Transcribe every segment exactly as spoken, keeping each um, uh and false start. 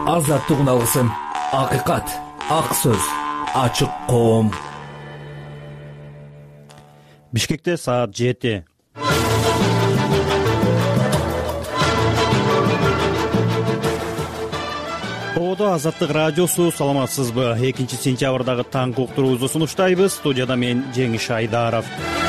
Азаттык үналгысым, акыйкат, ак сөз, ачык коом. Бишкекте саат жети. Оодо Азаттык радиосу, саламатсызбы? экинчи сентябрдагы таңкы уктуруубузду сунуштайбыз. Студияда мен Жеңиш Айдаров.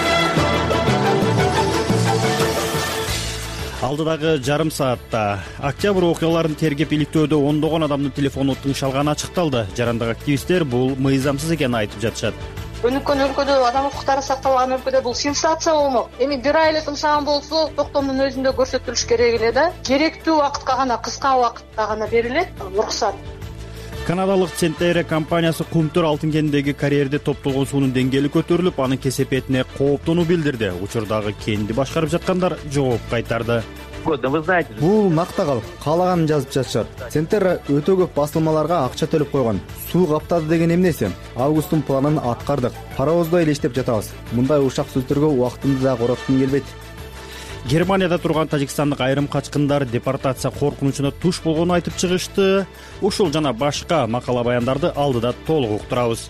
Алдыдагы жарым саатта октябрь окуяларын тергеп иликтөөдө ондогон адамдын телефону тыңшалганы ачыкталды. Жарандык активисттер бул мыйзамсыз экенин айтып жатышат. Өнүккөн өлкөдө адам укуктары сакталган өлкөдө бул сенсация болмок. Эми бир ай эле тыңшаган болсо токтомдун өзүндө көрсөтүлүш керек эле да. Керектүү убакытка гана, кыска убакытта гана берилет уруксат. Канадалык Центере компаниясы Кумтөр алтын кенидеги карьерде топтолгон суунун деңгээли көтөрүлүп, анын кесепетине кооптонуу билдирди. Учурдагы кенди башкарып жаткандар жооп кайтарды. Бул мактагал, каалаганын жазып жатышат. Центер өтө көп басылмаларга акча төлөп койгон. Суу каптады деген эмнеси? Августтун планын аткардык. Паровоздой эле иштеп жатабыз. Мындай ушак сөздөргө убактымды да короткум келбейт. Германияда турган тажикстандык айрым качкындар депортация коркунучуна туш болгонун айтып чыгышты. Ушул жана башка макала баяндарды алдыда толук уктурабыз.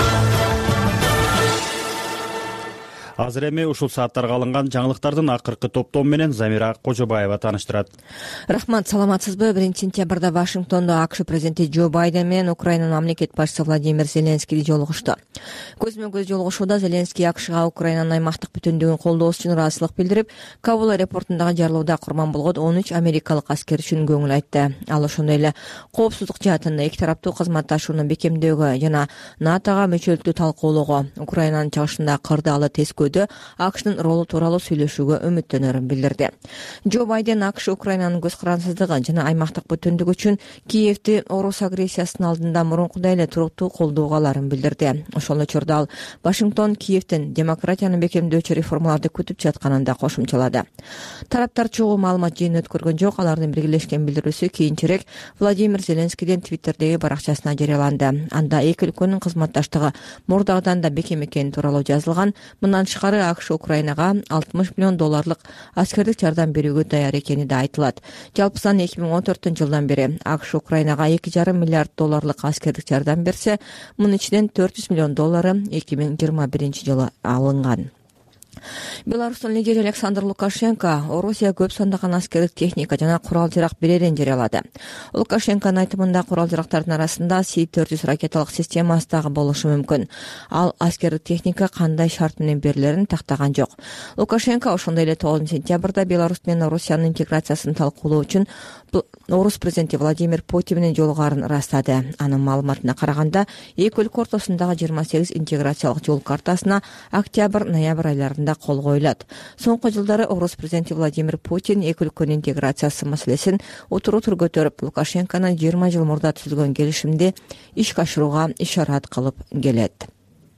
Азыр эми ушул сааттарга алынган жаңылыктардын акыркы топтому менен Замира Кожобаева тааныштырат. Рахмат, саламатсызбы? биринчи сентябрда Вашингтондо АКШ президенти Джо Байден менен Украинанын мамлекет башчысы Владимир Зеленский жолугушту. Көзмө көз жолугушууда Зеленский АКШга Украинанын аймактык бүтүндүгүн колдоосу үчүн ыраазычылык билдирип, Кабул аэропортундагы жарылууда курман болгон он үч америкалык аскер үчүн көңүл айтты. Ал ошондой эле коопсуздук жаатында эки тараптуу кызматташууну бекемдөөгө жана НАТОга мүчөлүктү талкуулоого, Украинанын чыгышында кырдаалы тез АКШнын ролу тууралуу сүйлөшүүгө үмүттөнөрүн билдирди. Джо Байден АКШ Украинанын көз карансыздыгы жана аймактык бүтүндүк үчүн Киевди орус агрессиясынын алдында мурункудай эле туруктуу колдоого аларын билдирди. Ошол учурда ал Вашингтон Киевдин демократияны бекемдөөчү реформаларды күтүп жатканын да кошумчалады. Тараптар чогуу маалымат жыйынын өткөргөн жок. Алардын биргелешкен билдирүүсү кийинчерээк Владимир Зеленскийдин Твиттердеги баракчасына жарыяланды. Анда эки өлкөнүн кызматташтыгы мурдагыдан да бекем экени тууралуу жазылган. Мындан тышкары АКШ Украинага алтымыш миллион долларлык аскердик жардам берүүгө даяр экени да айтылат. Жалпы сан эки миң он төртүнчү жылдан бери АКШ Украинага эки жарым миллиард долларлык аскердик жардам берсе, мунун ичинен төрт жүз миллион доллары эки миң жыйырма биринчи жылы алынган. Беларустун лидери Александр Лукашенко Орусия көп сандаган аскердик техника жана курал-жарак берерин жарыялады. Лукашенконун айтымында курал-жарактардын арасында Си төрт жүз ракеталык системасы дагы болушу мүмкүн. Ал аскердик техника кандай шарт менен берилерин тактаган жок. Лукашенко ошондой эле тогузунчу сентябрда Беларусь менен Орусиянын интеграциясын талкуулоо үчүн орус президенти Владимир Путин менен жолугарын ырастады. Анын маалыматына караганда, эки өлкө ортосундагы жыйырма сегиз интеграциялык жол картасына октябрь-ноябрь айларында кол коюлат. Соңку жылдары орус президенти Владимир Путин эки өлкөнүн интеграциясы маселесин утуру-утур көтөрүп, Лукашенконун жыйырма жыл мурда түзүлгөн келишимди ишке ашырууга ишарат кылып келет.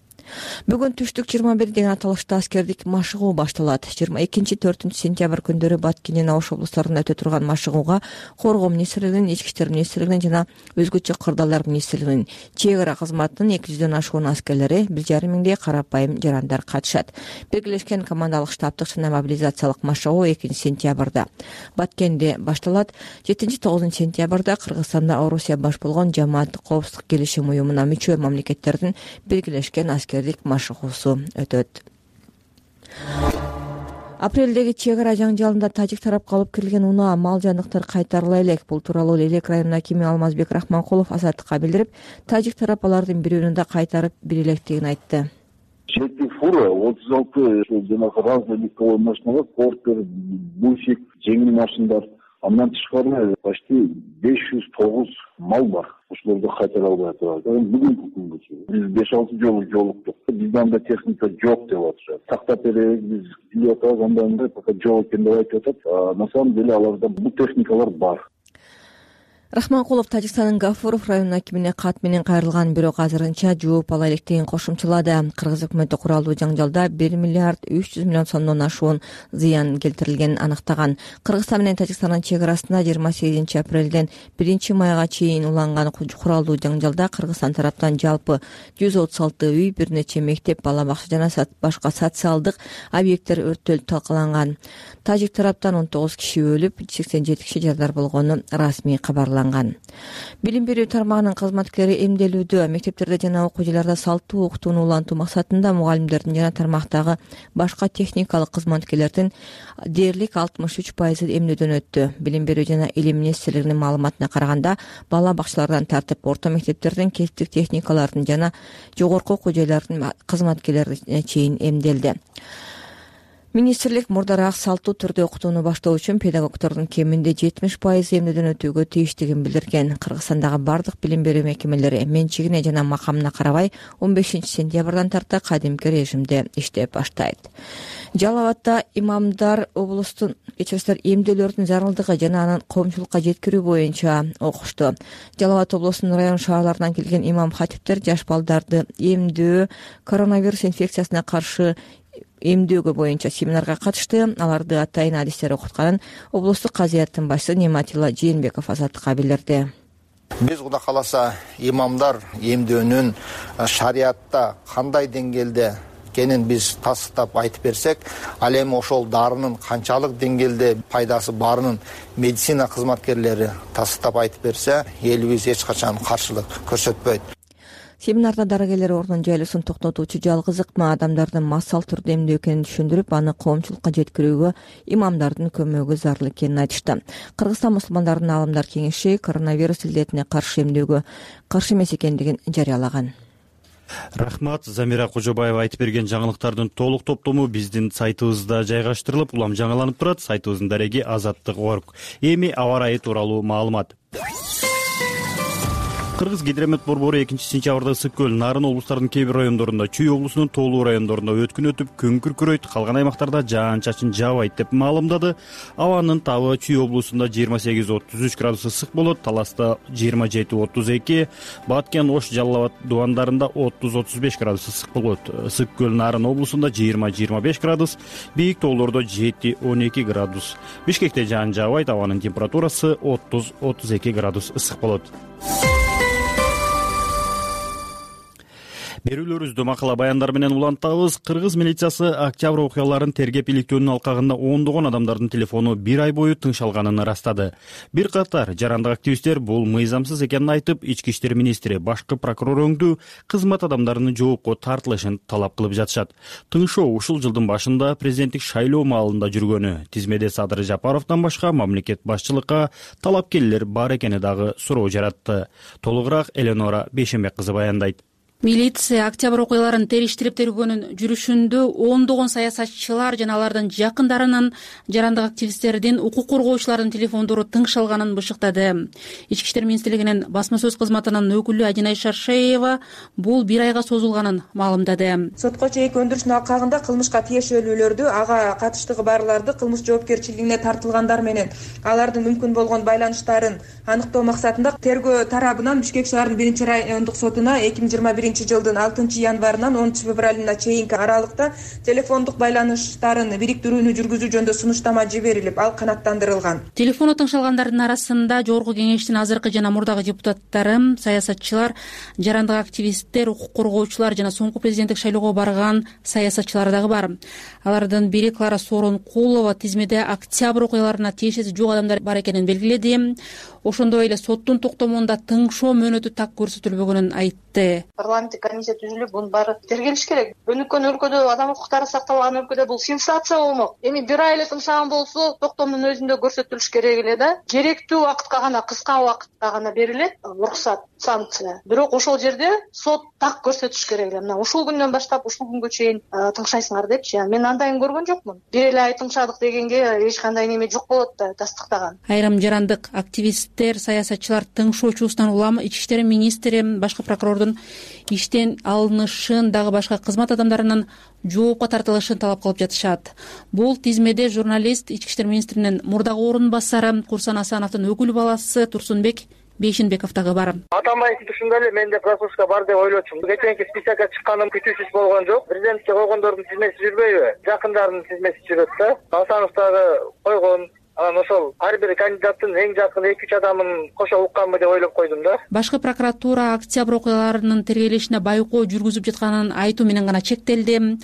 Бүгүн түштүк жыйырма бир деген аталышта аскердик машыгуу башталат. жыйырма экинчи төртүнчү сентябрь күндөрү Баткен Ош облустарында өтө турган машыгууга Коргоо министрлигинин, Ички иштер министрлигинин жана өзгөчө кырдаалдар министрлигинин, чек ара кызматынын эки жүздөн ашуун аскерлери, бир жарым миңдей карапайым жарандар катышат. Биргелешкен командалык штабтык жана мобилизациялык машыгуу экинчи сентябрда Баткенде башталат. жетинчи тогузунчу сентябрда Кыргызстанда Орусия баш болгон Жамааттык коопсуздук келишим уюмуна мүчө мамлекеттердин биргелешкен аскер машыгуусу өтөт. Апрелдеги чек ара жаңжалында тажик тарапка алып кирилген унаа, мал жандыктар кайтарыла элек. Бул тууралуу Элек районунун акими Алмазбек Рахманкулов Азаттыкка билдирип, тажик тарап алардын бирөөнү да кайтарып бере электигин айтты. Жети фура, отуз алты жанагы разный легковой машиналар, портер, бусик, жеңил машиналар. Андан тышкары почти беш жүз тогуз мал бар. Ошолорду кайтара албай атат. Бүгүнкү күнгөчө биз беш алты жолу жолуктук. Бизде анда техника жок деп атышат. Тактап беребиз, биз билип атабыз, анда пока жок экен деп айтып атат. На самом деле аларда бул техникалар бар. Рахманкулов Тажикстандын Гафуров районунун акимине кат менен кайрылган, бирок азырынча жооп ала электигин кошумчалады. Кыргыз өкмөтү куралдуу жаңжалда бир миллиард үч жүз миллион сомдон ашуун зыян келтирилгенин аныктаган. Кыргызстан менен Тажикстандын чек арасында жыйырма сегизинчи апрелден биринчи майга чейин уланган куралдуу жаңжалда Кыргызстан тараптан жалпы жүз отуз алты үй, бир нече мектеп, бала бакча жана башка социалдык объекттер өрттөлүп талкаланган. Тажик тараптан он тогуз киши өлүп, сексен жети киши жарадар болгону расмий кабарланды. жарыяланган. Билим берүү тармагынын кызматкерлери эмделүүдө, мектептерде жана окуу жайларда салттуу окутууну улантуу максатында мугалимдердин жана тармактагы башка техникалык кызматкерлердин дээрлик алтымыш үч пайызы эмнөөдөн өттү. Билим берүү жана илим министрлигинин маалыматына караганда, бала бакчалардан тартып орто мектептердин, кесиптик техникалардын жана жогорку окуу жайлардын кызматкерлери чейин эмделди. Министрлик мурдараак салттуу түрдө окутууну баштоо үчүн педагогдордун кеминде жетимиш пайыз эмнөөдөн өтүүгө тийиштигин билдирген. Кыргызстандагы бардык билим берүү мекемелери менчигине жана макамына карабай он бешинчи сентябрдан тарта кадимки режимде иштеп баштайт. Жалал Абадда имамдар облустун кечирсиздер эмделөрдүн зарылдыгы жана анын коомчулукка жеткирүү боюнча окушту. Жалал Абад облусунун район шаарларынан келген имам хатиптер жаш балдарды эмдөө, коронавирус инфекциясына каршы эмдөөгө боюнча семинарга катышты. Аларды атайын адистер окутканын облустук казыяттын башчысы Нематилла Жээнбеков Азаттыкка билдирди. Биз Кудай кааласа имамдар эмдөөнүн шариатта кандай деңгээлде экенин биз тастыктап айтып берсек, ал эми ошол дарынын канчалык деңгээлде пайдасы барынын медицина кызматкерлери тастыктап айтып берсе, элибиз эч качан каршылык көрсөтпөйт. Семинарда дарыгерлер ордун жайлуусун токтотуучу жалгыз ыкма адамдардын массал түрдө эмдөө экенин түшүндүрүп, аны коомчулукка жеткирүүгө имамдардын көмөгү зарыл экенин айтышты. Кыргызстан мусулмандардын аалымдар кеңеши коронавирус илдетине каршы эмдөөгө каршы эмес экендигин жарыялаган. Рахмат. Замира Кожобаева айтып берген жаңылыктардын толук топтому биздин сайтыбызда жайгаштырылып, улам жаңыланып турат. Сайтыбыздын дареги азаттык точка орг. Эми аба ырайы тууралуу маалымат. Кыргыз гидромет борбору экинчи сентябрда Ысык көл, Нарын облустарынын кээ бир райондорунда, Чүй облусунун тоолуу райондорунда өткүн өтүп, күн күркүрөйт, калган аймактарда жаан-чачын жаабайт деп маалымдады. Абанын табы Чүй облусунда жыйырма сегиз отуз үч градус ысык болот, Таласта жыйырма жети отуз эки, Баткен, Ош, Жалал Абад дубандарында отуз отуз беш градус ысык болот. Ысык көл, Нарын облусунда жыйырма жыйырма беш градус, бийик тоолордо жети он эки градус. Бишкекте жаан жаабайт, абанын температурасы отуз отуз эки градус ысык болот. Берүүлөрүбүздү макала баяндар менен улантабыз. Кыргыз милициясы октябрь окуяларын тергеп иликтөөнүн алкагында ондогон адамдардын телефону бир ай бою тыңшалганын ырастады. Бир катар жарандык активисттер бул мыйзамсыз экенин айтып, ички иштер министри башкы прокурор өңдүү кызмат адамдарынын жоопко тартылышын талап кылып жатышат. Тыңшоо ушул жылдын башында президенттик шайлоо маалында жүргөнү, тизмеде Садыр Жапаровдон башка мамлекет башчылыкка талапкерлер бар экени дагы суроо жаратты. Толугураак Эленора Бейшенбек кызы баяндайт. Милиция октябрь окуяларын териштирип тергөөнүн жүрүшүндө ондогон саясатчылар жана алардын жакындарынын, жарандык активисттердин, укук коргоочулардын телефондору тыңшалганын бышыктады. Ички иштер министрлигинин басма сөз кызматынын өкүлү Ажинай Шаршеева бул бир айга созулганын маалымдады. Сотко чейинки өндүрүштүн алкагында кылмышка тиешелүүлөрдү, ага катыштыгы барларды кылмыш жоопкерчилигине тартылгандар менен алардын мүмкүн болгон байланыштарын аныктоо максатында тергөө тарабынан Бишкек шаарынын биринчи райондук сотуна эки миң жыйырма биринчи жылдын алтынчы январынан онунчу февралына чейинки аралыкта телефондук байланыштарын бириктирүүнү жүргүзүү жөнүндө сунуштама жиберилип, ал канааттандырылган. Телефону тыңшалгандардын арасында Жогорку Кеңештин азыркы жана мурдагы депутаттары, саясатчылар, жарандык активисттер, укук коргоочулар жана соңку президенттик шайлоого барган саясатчылар дагы бар. Алардын бири Клара Сооронкулова тизмеде октябрь окуяларына тиешеси жок адамдар бар экенин белгиледи. Ошондой эле соттун токтомунда тыңшоо мөөнөтү так көрсөтүлбөгөнүн айтты. Парламенттик комиссия түзүлүп, бунун баары тергелиш керек. Өнүккөн өлкөдө, адам укуктары сакталган өлкөдө бул сенсация болмок. Эми бир ай эле тыңшаган болсо, токтомдун өзүндө көрсөтүлүш керек эле да. Керектүү убакытка гана, кыска убакытта гана берилет уруксат, санкция. Бирок ошол жерде сот так көрсөтүш керек эле. Мына ушул күндөн баштап ушул күнгө чейин тыңшайсыңар депчи. Мен андайын көргөн жокмун. Бир эле ай тыңшадык дегенге эч кандай неме жок болот да, тастыктаган. Айрым жарандык активисттер, саясатчылар тыңшоочусунан улам ички иштер министри, башкы прокурордун иштен алынышын, дагы башка кызмат адамдарынын жоопко тартылышын талап кылып жатышат. Бул тизмеде журналист, ички иштер министринин мурдагы орун басары Курсан Асановдун өкүл баласы Турсунбек Бейшенбеков дагы бар. Атамбаевдин тушунда эле мен де прослушка бар деп ойлочумун. Кеченки списокко чыкканым күтүүсүз болгон жок. Президентке койгондордун тизмеси жүрбөйбү? Жакындарынын тизмеси жүрөт да. Асанов дагы койгон. Анан ошол ар бир кандидаттын эң жакын эки үч адамын кошо укканбы деп ойлоп койдум да. Башкы прокуратура октябрь окуяларынын тергелишине байкоо жүргүзүп жатканын айтуу менен гана чектелди.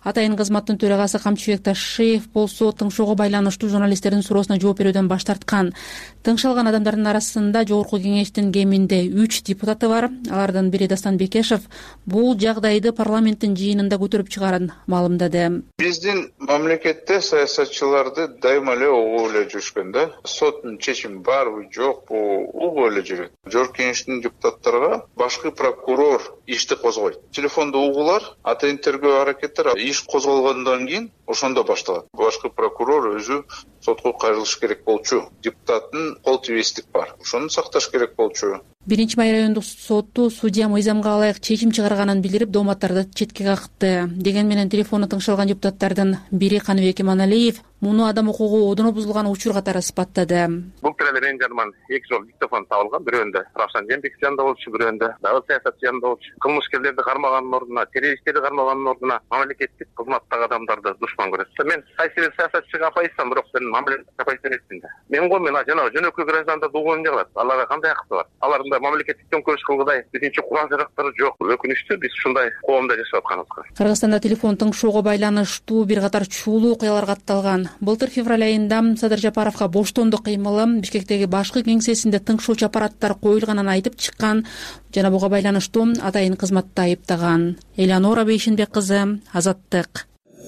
Атайын кызматтын төрагасы Камчыбек Ташиев болсо тыңшоого байланыштуу журналисттердин суроосуна жооп берүүдөн баш тарткан. Тыңшы алган адамдардын арасында Жогорку Кеңештин кеминде үч депутаты бар. Алардын бири Дастан Бекешев бул жагдайды парламенттин жыйынында көтөрүп чыгарын маалымдады. Биздин мамлекетте саясатчыларды дайыма эле угуп эле жүрүшкөн да. Соттун чечими барбы, жокпу, угуп эле жүрөт. Жогорку Кеңештин депутаттарга башкы прокурор ишти козгойт. Телефондо угулар, атайын тергөө аракеттер иш козголгондон кийин ошондо башталат. Башкы прокурор өзү сотко кайрылыш керек болчу. Депутаттын кол тийбестик бар. Ошону сакташ керек болчу. Биринчи Май райондук соту судья мыйзамга ылайык чечим чыгарганын билдирип, дооматтарды четке какты. Деген менен телефону тыңшалган депутаттардын бири Каныбек Иманалиев муну адам укугу одоно бузулган учур катары сыпаттады. Бул тирелер эң жаман эки жол диктофон табылган. Бирөөндө Равшан Жээнбеков жанында болчу, бирөөндө дагы саясатчы жанында болчу. Кылмышкерлерди кармаганын ордуна, террористтерди кармаганын ордуна мамлекеттик кызматтагы адамдарды душман көрөт. Мен кайсы бир саясатчыга апайсам, бирок мен мамлекеттик апайсам эмесмин да. Мен го мен жана жөнөкөй гражданда дугун жагат. Аларга кандай акты бар? Алардын мамлекеттик төңкөрүш кылгыдай бизинче курал жарактары жок. Өкүнүчтүү биз ушундай коомдо жашап атканыбызга. Кыргызстанда телефон тыңшоого байланыштуу бир катар чуулуу окуялар катталган. Былтыр февраль айында Садыр Жапаровго боштондук кыймылы Бишкектеги башкы кеңсесинде тыңшоочу аппараттар коюлганын айтып чыккан жана буга байланыштуу атайын кызматты айыптаган. Элеонора Бейшинбек кызы, Азаттык.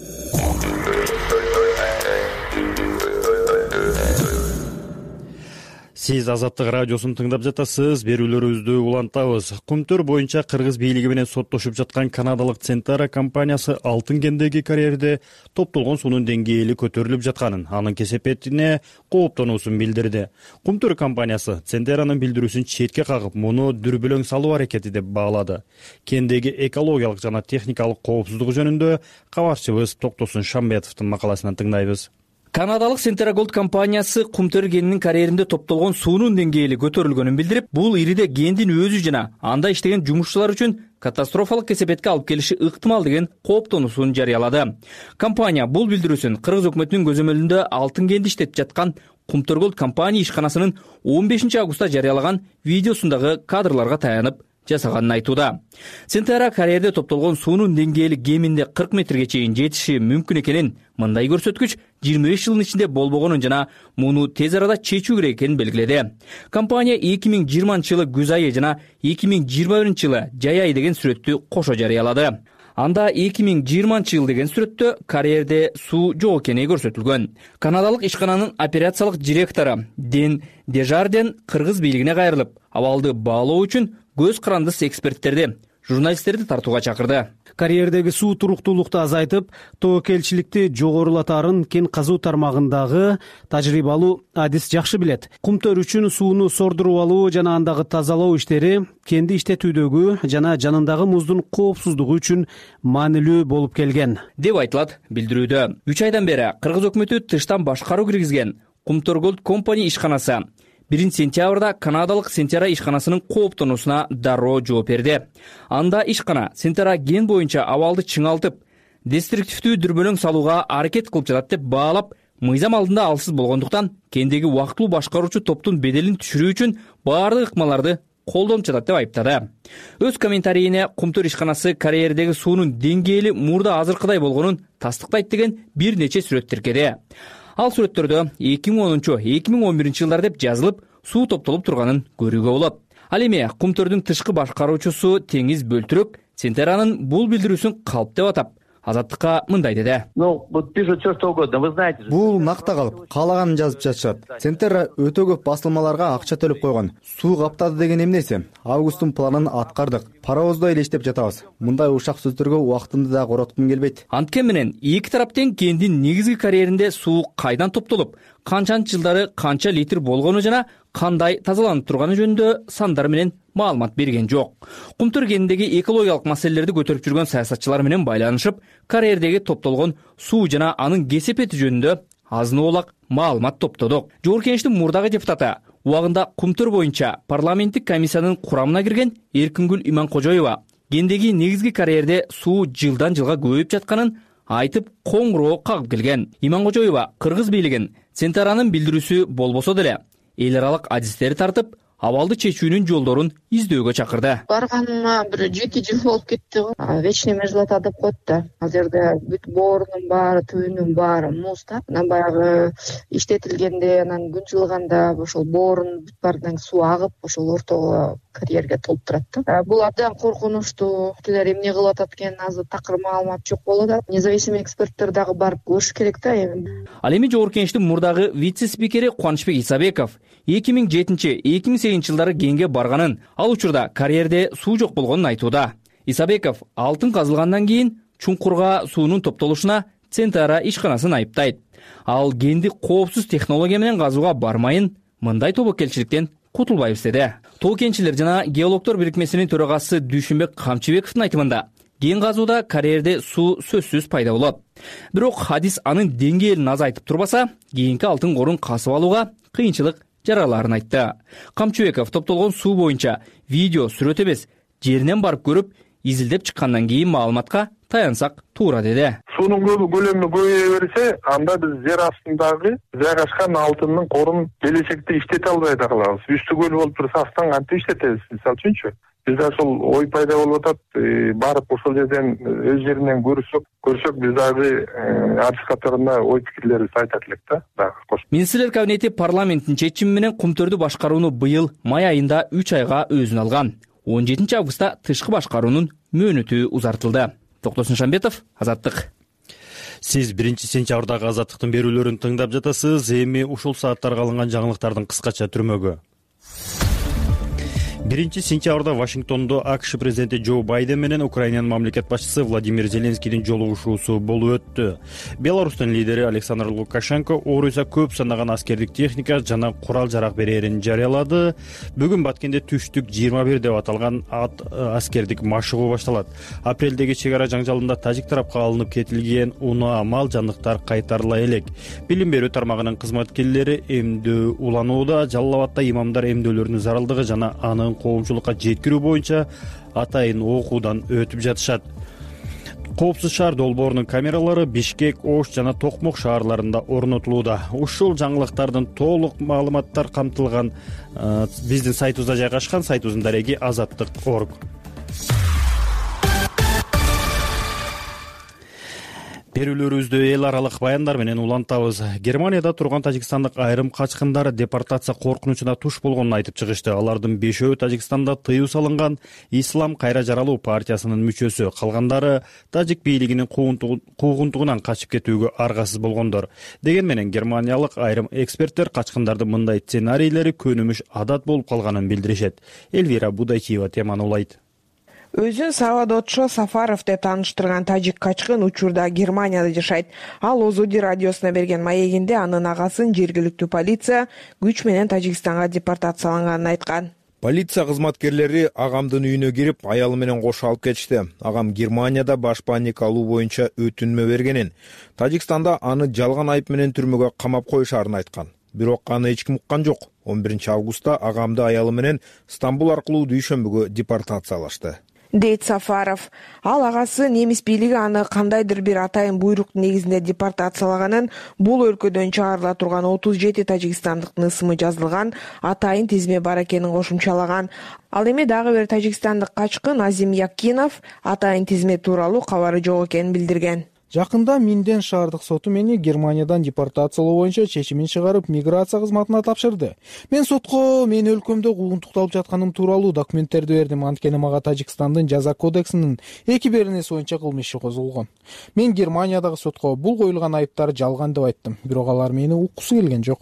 Сиз Азаттык радиосун тыңдап жатасыз. Берүүлөрүбүздү улантабыз. Кумтөр боюнча кыргыз бийлиги менен соттошуп жаткан канадалык Центара компаниясы алтын кендеги карьерде топтолгон суунун деңгээли көтөрүлүп жатканын, анын кесепетине кооптонуусун билдирди. Кумтөр компаниясы Центаранын билдирүүсүн четке кагып, муну дүрбөлөң салуу аракети деп баалады. Кендеги экологиялык жана техникалык коопсуздугу жөнүндө кабарчыбыз Токтосун Шамбетовдун макаласынан тыңдайбыз. Канадалык Центара Голд компаниясы кумтөр кенинин карьеринде топтолгон суунун деңгээли көтөрүлгөнүн билдирип, бул ириде кендин өзү жана анда иштеген жумушчулар үчүн катастрофалык кесепетке алып келиши ыктымал деген кооптонуусун жарыялады. Компания бул билдирүүсүн Кыргыз өкмөтүнүн көзөмөлүндө алтын кенди иштетип жаткан Кумтөр Голд компания ишканасынын он бешинчи августта жарыялаган видеосундагы кадрларга таянып жасаганын айтууда. Центара карьерде топтолгон суунун деңгээли кеминде кырк метрге чейин жетиши мүмкүн экенин, мындай көрсөткүч жыйырма беш жылдын ичинде болбогонун жана муну тез арада чечүү керек экенин белгиледи. Компания эки миң жыйырманчы жылы күз айы жана эки миң жыйырма биринчи жылы жай ай деген сүрөттү кошо жарыялады. Анда эки миң жыйырманчы жыл деген сүрөттө карьерде суу жок экени көрсөтүлгөн. Канадалык ишкананын операциялык директору Ден Дежарден кыргыз бийлигине кайрылып, абалды баалоо үчүн көз карандыс эксперттерди, журналисттерди тартууга чакырды. Карьердеги суу туруктуулукту азайтып, тобокелчиликти жогорулатарын кен казуу тармагындагы тажрыйбалуу адис жакшы билет. Кумтөр үчүн сууну сордуруп алуу жана андагы тазалоо иштери кенди иштетүүдөгү жана жанындагы муздун коопсуздугу үчүн маанилүү болуп келген, деп айтылат билдирүүдө. үч айдан бери Кыргыз өкмөтү тыштан башкаруу киргизген Кумтөр Голд компания ишканасы биринчи сентябрда канадалык Центара ишканасынын кооптонуусуна дароо жооп берди. Анда ишкана Центара кен боюнча абалды чыңалтып, деструктивдүү дүрбөлөң салууга аракет кылып жатат деп баалап, мыйзам алдында алсыз болгондуктан кендеги убактылуу башкаруучу топтун беделин түшүрүү үчүн баардык ыкмаларды колдонуп жатат деп айыптады. Өз комментарийине Кумтөр ишканасы карьердеги суунун деңгээли мурда азыркыдай болгонун тастыктайт деген бир нече сүрөт тиркеди. Ал сүрөттөрдө эки миң онунчу эки миң он биринчи жылдар деп жазылып, суу топтолуп турганын көрүүгө болот. Ал эми Кумтөрдүн тышкы башкаруучусу Теңиз Бөлтүрөк Центаранын бул билдирүүсүн калп деп атап, Азаттыкка мындай деди. Бул накта калп, каалаганын жазып жатышат. Центара өтө көп басылмаларга акча төлөп койгон. Суу каптады деген эмнеси? Августтун планын аткардык. Паровоздо эле иштеп жатабыз. Мындай ушак сөздөргө убактымды да короткум келбейт. Анткени менен эки тарап тең кендин негизги карьеринде суу кайдан топтолуп, канчанчы жылдары канча литр болгону жана кандай тазаланып турганы жөнүндө сандар менен маалымат берген жок. Кумтөр кеніндеги экологиялык маселелерди көтөрүп жүргөн саясатчылар менен байланышып, карьердеги топтолгон суу жана анын кесепети жөнүндө азын оолак маалымат топтодук. Жогорку Кеңештин мурдагы депутаты, убагында Кумтөр боюнча парламенттик комиссиянын курамына кирген Эркингүл Иманкожоева кендеги негизги карьерде суу жылдан жылга көбөйүп жатканын айтып коңгуроо кагып келген. Иманкожоева Кыргыз бийлигин Центаранын билдирүүсү болбосо деле эл аралык адистерди тартып, абалды чечүүнүн жолдорун издөөгө чакырды. Барганыма бир жети жыл болуп кетти го. Вечный мерзлота деп коет да. Ал жерде бүт боорунун баары, түбүнүн баары муз да. Анан баягы иштетилгенде, анан күн жылганда ошол боорунун бүт баарынан суу агып, ошол ортого карьерге толуп турат да. Бул абдан коркунучтуу. Килер эмне кылып атат экен, азыр такыр маалымат жок болуп атат. Независимый эксперттер дагы барып көрүш керек да эми. Ал эми Жогорку Кеңештин мурдагы вице-спикери Кубанычбек Исабеков эки миң жетинчи эки миң сегизинчи жылдары кеңге барганын, ал учурда карьерде суу жок болгонун айтууда. Исабеков алтын казылгандан кийин чуңкурга суунун топтолушуна Центара ишканасын айыптайт. Ал кенди коопсуз технология менен казууга бармайын, мындай тобокелчиликтен кутулбайбыз деди. Тоо кенчилер жана геологдор бирикмесинин төрагасы Дүйшүнбек Камчыбековдун айтымында кен казууда карьерде суу сөзсүз пайда болот. Бирок Хадис анын деңгээлин азайтып турбаса, кийинки алтын корун касып алууга кыйынчылык жараларын айтты. Камчыбеков топтолгон суу боюнча видео сүрөт эмес, жеринен барып көрүп, изилдеп чыккандан кийин маалыматка таянсак туура деди. Суунун көлөмү көбөйө берсе, анда биз жер астындагы жайгашкан алтындын корун келечекте иштете албай да калабыз. Үстү көл болуп турса, астан кантип иштетебиз, мисалы үчүнчү. Бизде ошол ой пайда болуп атат, барып ошол жерден өз жеринен көрсөк, көрсөк биз дагы арыз катарында ой пикирлерибизди айтат элек да. Министрлер кабинети парламенттин чечими менен кумтөрдү башкарууну быйыл май айында үч айга өзүнө алган. он жетинчи августта тышкы башкаруунун мөөнөтү узартылды. Токтосун Шамбетов, Азаттык. Сиз биринчи сентябрдагы Азаттыктын берүүлөрүн тыңдап жатасыз. Эми ушул сааттарга алынган жаңылыктардын кыскача түрмөгү. биринчи сентябрда Вашингтондо АКШ президенти Джо Байден менен Украинанын мамлекет башчысы Владимир Зеленскийдин жолугушуусу болуп өттү. Беларустун лидери Александр Лукашенко орусия көп санаган аскердик техника жана курал жарак берерин жарыялады. Бүгүн Баткенде түштүк жыйырма бир деп аталган аскердик машыгуу башталат. Апрелдеги чек ара жаңжалында тажик тарапка алынып кетилген унаа мал жандыктар кайтарыла элек. Билим берүү тармагынын кызматкерлери эмдөө уланууда. Жалал Абадда имамдар эмдөөлөрүнүн зарылдыгы жана анын коомчулукка жеткирүү боюнча атайын окуудан өтүп жатышат. Коопсуз шаар долбоорунун камералары Бишкек, Ош жана Токмок шаарларында орнотулууда. Ушул жаңылыктардын толук маалыматтар камтылган биздин сайтыбызда жайгашкан, сайтыбыздын дареги азаттык точка орг. Берүүлөрүбүздү эл аралык баяндар менен улантабыз. Германияда турган тажикстандык айрым качкындар депортация коркунучуна туш болгонун айтып чыгышты. Алардын бешөө Тажикстанда тыюу салынган Ислам кайра жаралуу партиясынын мүчөсү. Калгандары тажик бийлигинин куугунтугунан качып кетүүгө аргасыз болгондор. Деген менен германиялык айрым эксперттер качкындардын мындай сценарийлери көнүмүш адат болуп калганын билдиришет. Элвира Будайчиева теманы улайт. Өзүн Савадотшо Сафаров деп тааныштырган тажик качкын учурда Германияда жашайт. Ал Озуди радиосуна берген маегинде анын агасын жергиликтүү полиция күч менен Тажикстанга депортацияланганын айткан. Полиция кызматкерлери агамдын үйүнө кирип, аялы менен кошо алып кетишти. Агам Германияда баш паника алуу боюнча өтүнмө бергенин, Тажикстанда аны жалган айып менен түрмөгө камап коюшаарын айткан. Бирок аны эч ким уккан жок. он биринчи августта агамды аялы менен Стамбул аркылуу дүйшөмбүгө депортациялашты. Дейт Сафаров. Ал агасы немис бийлиги аны кандайдыр бир атайын буйруктун негизинде депортациялаганын, бул өлкөдөн чыгарыла турган отуз жети тажикстандыктын ысымы жазылган атайын тизме бар экенин кошумчалаган. Ал эми дагы бир тажикстандык качкын Азим Якинов атайын тизме тууралуу кабары жок экенин билдирген. Жакында Минден шаардык соту мени Германиядан депортациялоо боюнча чечимин чыгарып, миграция кызматына тапшырды. Мен сотко мен өлкөмдө куугунтукталып жатканым тууралуу документтерди бердим. Анткени мага Тажикстандын жаза кодексинин эки беренеси боюнча кылмыш иши козголгон. Мен Германиядагы сотко бул коюлган айыптар жалган деп айттым. Бирок алар мени уккусу келген жок.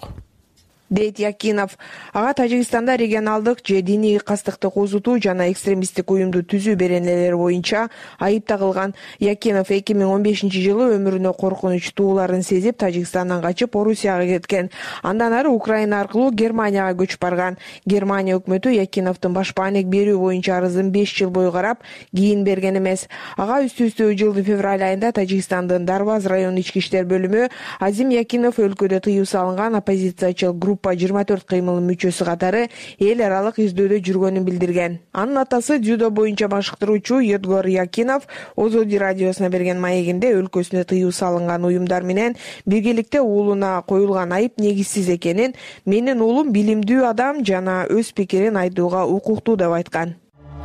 Дейт Якинов. Ага Тажикстанда регионалдык же диний кастыкты козутуу жана экстремисттик уюмду түзүү беренелери боюнча айып тагылган. Якинов эки миң он бешинчи жылы өмүрүнө коркунуч тууларын сезип Тажикстандан качып Орусияга кеткен. Андан ары Украина аркылуу Германияга көчүп барган. Германия өкмөтү Якиновдун баш паек берүү боюнча арызын беш жыл бою карап, кийин берген эмес. Ага үстү-үстү жылдын февраль айында Тажикстандын Дарбаз район ички иштер бөлүмү Азим Якинов өлкөдө тыюу салынган оппозициячыл групп группа жыйырма төрт кыймылынын мүчөсү катары эл аралык издөөдө жүргөнүн билдирген. Анын атасы дзюдо боюнча башкартыруучу Едгор Якинов Озоди радиосуна берген маегинде өлкөсүнө тыюу салынган уюмдар менен биргеликте уулуна коюлган айып негизсиз экенин, менин уулум билимдүү адам жана өз пикирин айтууга укуктуу деп айткан.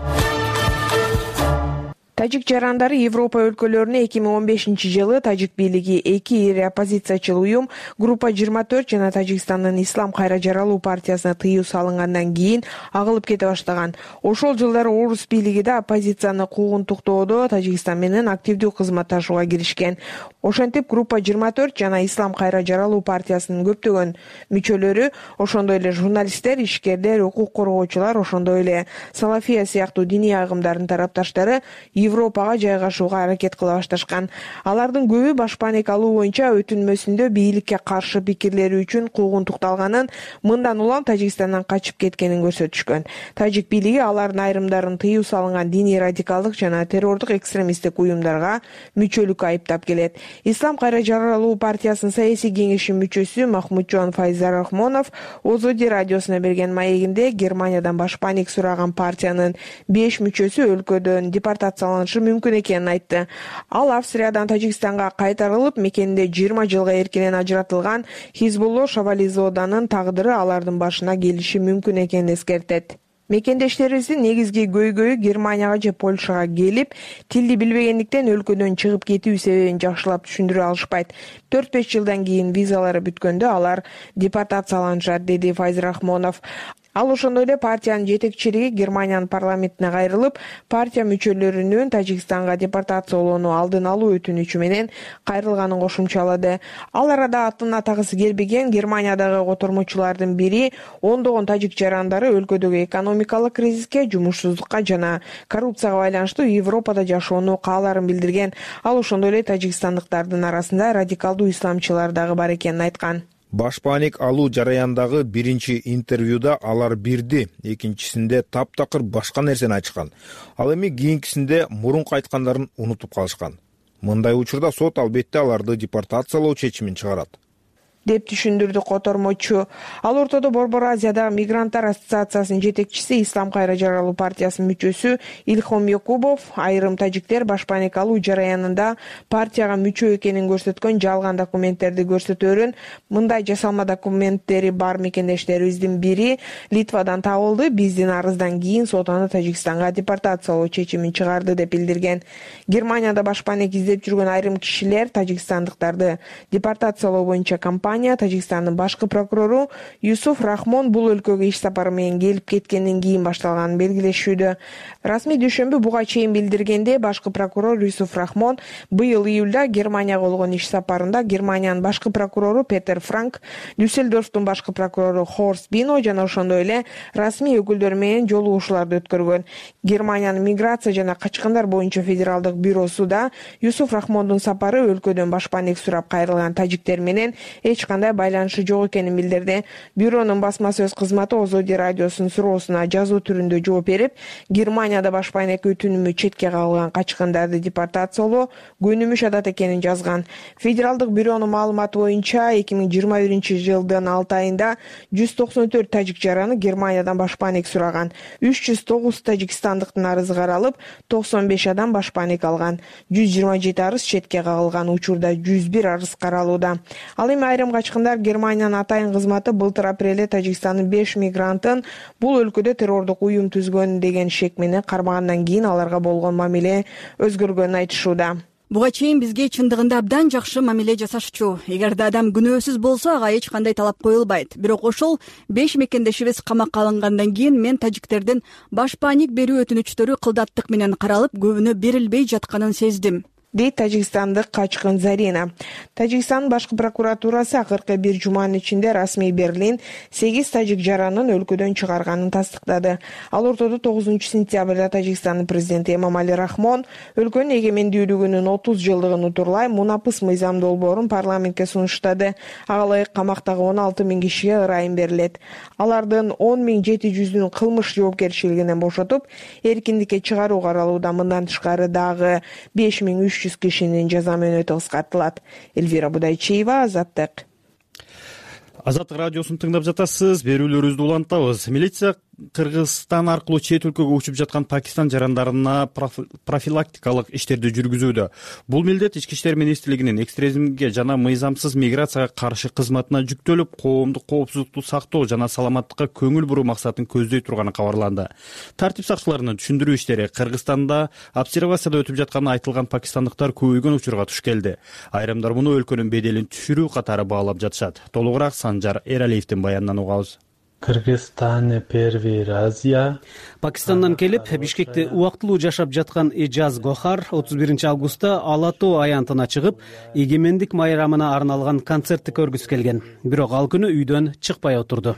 Тажик жарандары Европа өлкөлөрүнө эки миң он бешинчи жылы тажик бийлиги эки ири оппозициячыл уюм группа жыйырма төрт жана Тажикстандын Ислам кайра жаралуу партиясына тыюу салынгандан кийин агылып кете баштаган. Ошол жылдары орус бийлиги да оппозицияны куугунтуктоодо Тажикстан менен активдүү кызматташууга киришкен. Ошентип группа жыйырма төрт жана Ислам кайра жаралуу партиясынын көптөгөн мүчөлөрү, ошондой эле журналисттер, ишкерлер, укук коргоочулар, ошондой эле салафия сыяктуу диний агымдардын тарапташтары Европага жайгашууга аракет кыла башташкан. Алардын көбү баш паник алуу боюнча өтүнмөсүндө бийликке каршы пикирлери үчүн куугунтукталганын, мындан улам Тажикстандан качып кеткенин көрсөтүшкөн. Тажик бийлиги алардын айрымдарын тыюу салынган диний радикалдык жана террордук экстремисттик уюмдарга мүчөлүккө айыптап келет. Ислам кайра жаралуу партиясынын саясий кеңешинин мүчөсү Махмутжон Файзарахмонов Озоди радиосуна берген маегинде Германиядан баш паник сураган партиянын беш мүчөсү өлкөдөн депортацияланышы мүмкүн экенин айтты. Ал Австриядан Тажикстанга кайтарылып, мекенинде жыйырма жылга эркинен ажыратылган Хизбулло Шавализоданын тагдыры алардын башына келиши мүмкүн экенин эскертет. Мекендештерибиздин негизги көйгөйү Германияга же Польшага келип, тилди билбегендиктен өлкөдөн чыгып кетүү себебин жакшылап түшүндүрө алышпайт. төрт беш жылдан кийин визалары бүткөндө алар депортацияланышат, деди Файзрахмонов. Ал ошондой эле партиянын жетекчилиги Германиянын парламентине кайрылып, партия мүчөлөрүнүн Тажикстанга депортациялоону алдын алуу өтүнүчү менен кайрылганын кошумчалады. Ал арада атын атагысы келбеген Германиядагы котормочулардын бири ондогон тажик жарандары өлкөдөгү экономикалык кризиске, жумушсуздукка жана коррупцияга байланыштуу Европада жашоону кааларын билдирген. Ал ошондой эле тажикстандыктардын арасында радикалдуу исламчылар дагы бар экенин айткан. Баш паник алуу жараяндагы биринчи интервьюда алар бирди, экинчисинде таптакыр башка нерсени айтышкан. Ал эми кийинкисинде мурунку айткандарын унутуп калышкан. Мындай учурда сот албетте аларды депортациялоо чечимин чыгарат, деп түшүндүрдү котормочу. Ал ортодо Борбор Азиядагы мигранттар ассоциациясынын жетекчиси, Ислам кайра жаралуу партиясынын мүчөсү Илхом Якубов айрым тажиктер баш паник алуу жараянында партияга мүчө экенин көрсөткөн жалган документтерди көрсөтөөрүн, мындай жасалма документтери бар мекендештерибиздин бири Литвадан табылды, биздин арыздан кийин сот аны Тажикстанга депортациялоо чечимин чыгарды деп билдирген. Германияда баш паник издеп жүргөн айрым кишилер тажикстандыктарды депортациялоо боюнча компания Тажикстандын башкы прокурору Юсуф Рахмон бул өлкөгө иш сапары менен келип кеткенден кийин башталганын белгилешүүдө. Расмий дүйшөмбү буга чейин билдиргенде, башкы прокурор Юсуф Рахмон быйыл июлда Германияга болгон иш сапарында Германиянын башкы прокурору Петер Франк, Дюссельдорфтун башкы прокурору Хорст Бино жана ошондой эле расмий өкүлдөр менен жолугушууларды өткөргөн. Германиянын миграция жана качкындар боюнча федералдык бюросу да Юсуф Рахмондун сапары өлкөдөн баш паник сурап кайрылган тажиктер менен эч кандай байланышы жок экенин билдирди. Бюронун басма сөз кызматы Озоди радиосунун суроосуна жазуу түрүндө жооп берип, Германияда баш паник өтүнүмү четке кагылган качкындарды депортациялоо көнүмүш адат экенин жазган. Федералдык бюронун маалыматы боюнча эки миң жыйырма биринчи жылдын алты айында жүз токсон төрт тажик жараны Германиядан баш паник сураган. үч жүз тогуз тажикстандыктын арызы каралып, токсон беш адам баш паник алган. жүз жыйырма жети арыз четке кагылган. Учурда жүз бир арыз каралууда. Ал эми айрым качкындар Германиянын атайын кызматы былтыр апрелде Тажикстандын беш мигрантын бул өлкөдө террордук уюм түзгөн деген шек менен кармагандан кийин аларга болгон мамиле өзгөргөнүн айтышууда. Буга чейин бизге чындыгында абдан жакшы мамиле жасашчу. Эгерде адам күнөөсүз болсо, ага эч кандай талап коюлбайт. Бирок ошол беш мекендешибиз камакка алынгандан кийин мен тажиктердин баш паник берүү өтүнүчтөрү кылдаттык менен каралып, көбүнө берилбей жатканын сездим, дейт тажикстандык качкын Зарина. Тажикстандын башкы прокуратурасы акыркы бир жуманын ичинде расмий Берлин сегиз тажик жаранын өлкөдөн чыгарганын тастыктады. Ал ортодо тогузунчу сентябрда Тажикстандын президенти Эмомали Рахмон өлкөнүн эгемендүүлүгүнүн отуз жылдыгын утурлай мунапыс мыйзам долбоорун парламентке сунуштады. Ага ылайык камактагы он алты миң кишиге ырайым берилет. Алардын он миң жети жүзүн кылмыш жоопкерчилигинен бошотуп, эркиндикке чыгаруу каралууда. Мындан тышкары дагы беш миң үч жүз кишинин жаза мөөнөтү кыскартылат. Эльвира Будайчиева, Азаттык. Азаттык радиосун тыңдап жатасыз. Берүүлөрүбүздү улантабыз. Милиция Кыргызстан аркылуу чет өлкөгө учуп жаткан Пакистан жарандарына профилактикалык иштерди жүргүзүүдө. Бул милдет Ички иштер министрлигинин экстремизмге жана мыйзамсыз миграцияга каршы кызматына жүктөлүп, коомдук коопсуздукту сактоо жана саламаттыкка көңүл буруу максатын көздөй турганы кабарланды. Тартип сакчыларынын түшүндүрүү иштери Кыргызстанда обсервацияда өтүп жатканы айтылган пакистандыктар көбөйгөн учурга туш келди. Айрымдар муну өлкөнүн беделин түшүрүү катары баалап жатышат. Толугураак Санжар Эралиевдин баянынан угабыз. Кыргызстан первый раз я Пакистандан келип, Бишкекте убактылуу жашап жаткан Эжаз Гохар отуз биринчи августта Ала тоо аянтына чыгып, эгемендик майрамына арналган концертти көргүсү келген. Бирок ал күнү үйдөн чыкпай отурду.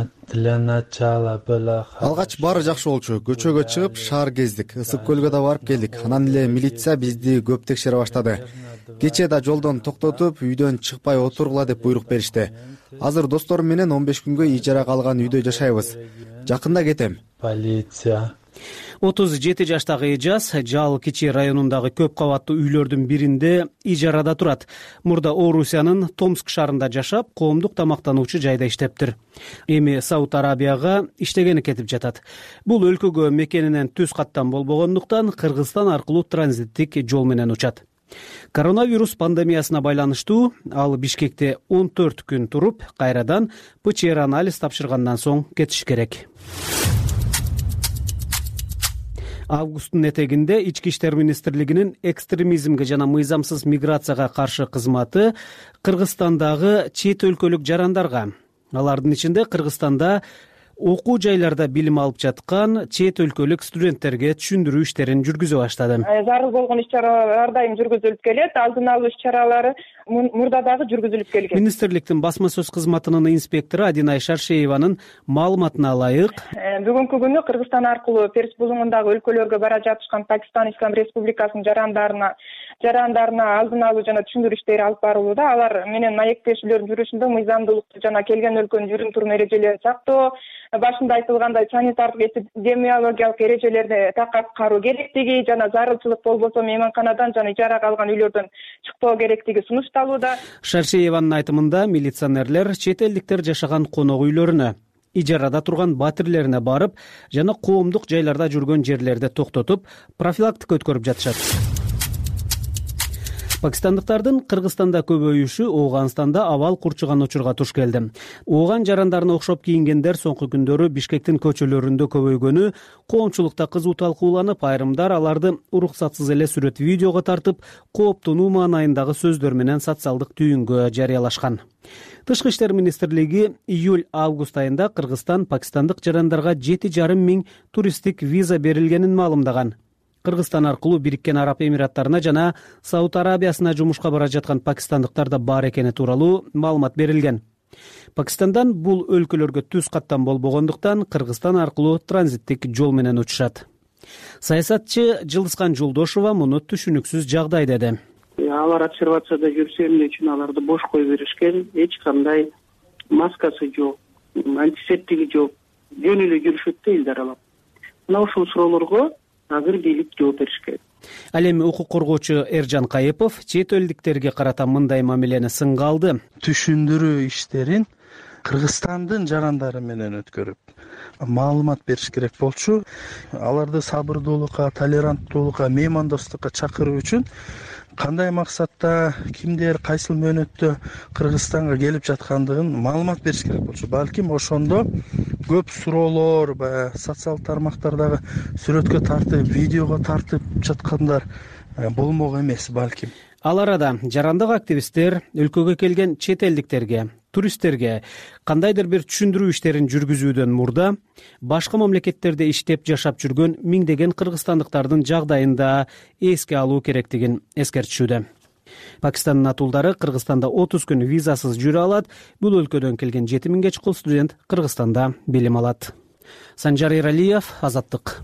Алгач баары жакшы болчу. Көчөгө чыгып, шаар кездик. Ысык көлгө да барып келдик. Анан эле милиция бизди көп текшере баштады. Кечээ да жолдон токтотуп, үйдөн чыкпай отургула деп буйрук беришти. Азыр досторум менен он беш күнгө ижарага алган үйдө жашайбыз. Жакында кетем. Полиция отуз жети жаштагы Эжаз Жал Кичи районундагы көп кабаттуу үйлөрдүн биринде ижарада турат. Мурда Орусиянын Томск шаарында жашап, коомдук тамактануучу жайда иштептир. Эми Сауд Арабияга иштегени кетип жатат. Бул өлкөгө мекенинен түз каттан болбогондуктан Кыргызстан аркылуу транзиттик жол менен учат. Коронавирус пандемиясына байланыштуу ал Бишкекте он төрт күн туруп, кайрадан ПЧР анализ тапшыргандан соң кетиш керек. Августтун этегинде Ички иштер министрлигинин экстремизмге жана мыйзамсыз миграцияга каршы кызматы Кыргызстандагы чет өлкөлүк жарандарга, алардын ичинде Кыргызстанда окуу жайларда билим алып жаткан чет өлкөлүк студенттерге түшүндүрүү иштерин жүргүзө баштады. Зарыл болгон иш-чаралар ар дайым жүргүзүлүп келет. Алдын алуу иш-чаралары мурда дагы жүргүзүлүп келген. Министрликтин басма сөз кызматынын инспектору Адинай Шаршееванын маалыматына ылайык, бүгүнкү күнү Кыргызстан аркылуу Перс булуңундагы өлкөлөргө бара жатышкан Пакистан Ислам Республикасынын жарандарына жарандарына алдын алуу жана түшүндүрүү иштери алып барылууда. Алар менен маектешүүлөрдүн жүрүшүндө мыйзамдуулукту жана келген өлкөнүн жүрүм турум эрежелерин сактоо, башында айтылгандай санитардык эпидемиологиялык эрежелерди так аткаруу керектиги жана зарылчылык болбосо мейманканадан жана ижарага алган үйлөрдөн чыкпоо керектиги сунушталууда. Шаршееванын айтымында милиционерлер чет элдиктер жашаган конок үйлөрүнө, ижарада турган батирлерине барып жана коомдук жайларда жүргөн жерлерде токтотуп, профилактика өткөрүп жатышат. Пакистандыктардын Кыргызстанда көбөйүшү Ооганстанда абал курчуган учурга туш келди. Ооган жарандарына окшоп кийингендер соңку күндөрү Бишкектин көчөлөрүндө көбөйгөнү коомчулукта кызуу талкууланып, айрымдар аларды уруксатсыз эле сүрөт видеого тартып, кооптонуу маанайындагы сөздөр менен социалдык түйүнгө жарыялашкан. Тышкы иштер министрлиги июль-август айында Кыргызстан пакистандык жарандарга жети жарым миң туристтик виза берилгенин маалымдаган. Кыргызстан аркылуу Бириккен Араб Эмираттарына жана Сауд Арабиясына жумушка бара жаткан пакистандыктар да бар экени тууралуу маалымат берилген. Пакистандан бул өлкөлөргө түз каттан болбогондуктан Кыргызстан аркылуу транзиттик жол менен учушат. Саясатчы Жылдызкан Жолдошова муну түшүнүксүз жагдай деди. Алар обсервацияда жүрсө эмне үчүн аларды бош коюп беришкен, эч кандай маскасы жок, антисептиги жок, жөн эле жүрүшөт да элдер алар. Мына ушул суроолорго азыр бийлик жооп бериш керек. Ал эми укук коргоочу Эржан Кайыпов чет элдиктерге карата мындай мамилени сынга алды. Түшүндүрүү иштерин Кыргызстандын жарандары менен өткөрүп маалымат бериш керек болчу. Аларды сабырдуулукка, толеранттуулукка, меймандостукка чакыруу үчүн кандай максатта кимдер кайсыл мөөнөттө Кыргызстанга келип жаткандыгын маалымат бериш керек болчу. Балким ошондо көп суроолор, баягы социалдык тармактардагы сүрөткө тартып, видеого тартып жаткандар болмок эмес балким. Ал арада жарандык активисттер өлкөгө келген чет элдиктерге, туристтерге кандайдыр бир түшүндүрүү иштерин жүргүзүүдөн мурда башка мамлекеттерде иштеп жашап жүргөн миңдеген кыргызстандыктардын жагдайын да эске алуу керектигин эскертишүүдө. Пакистандын атуулдары Кыргызстанда отуз күн визасыз жүрө алат. Бул өлкөдөн келген жети миңге чукул студент Кыргызстанда билим алат. Санжар Эралиев, Азаттык.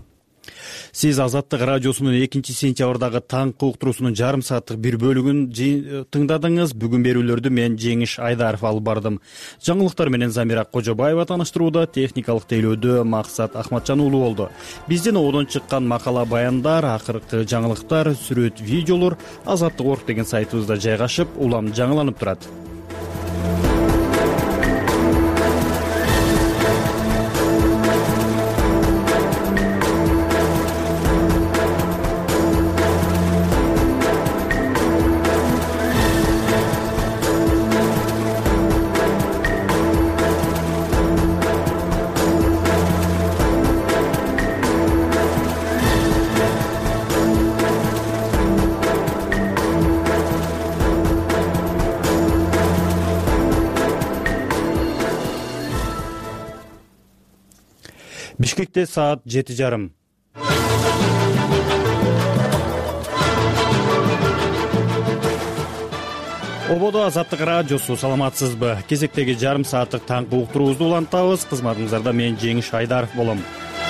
Сиз Азаттык радиосунун экинчи сентябрдагы таңкы уктуруусунун жарым сааттык бир бөлүгүн тыңдадыңыз. Бүгүн берүүлөрдү мен Жеңиш Айдаров алып бардым. Жаңылыктар менен Замира Кожобаева тааныштырууда, техникалык тейлөөдө Максат Ахматжан уулу болду. Бизден одон чыккан макала баяндар, акыркы жаңылыктар, сүрөт, видеолор Азаттык орг деген сайтыбызда жайгашып, улам жаңыланып турат. Бишкекте саат жети жарым. Ободо Азаттык радиосу, саламатсызбы? Кезектеги жарым сааттык таңкы уктуруубузду улантабыз. Кызматыңыздарда мен Жеңиш Айдаров болом.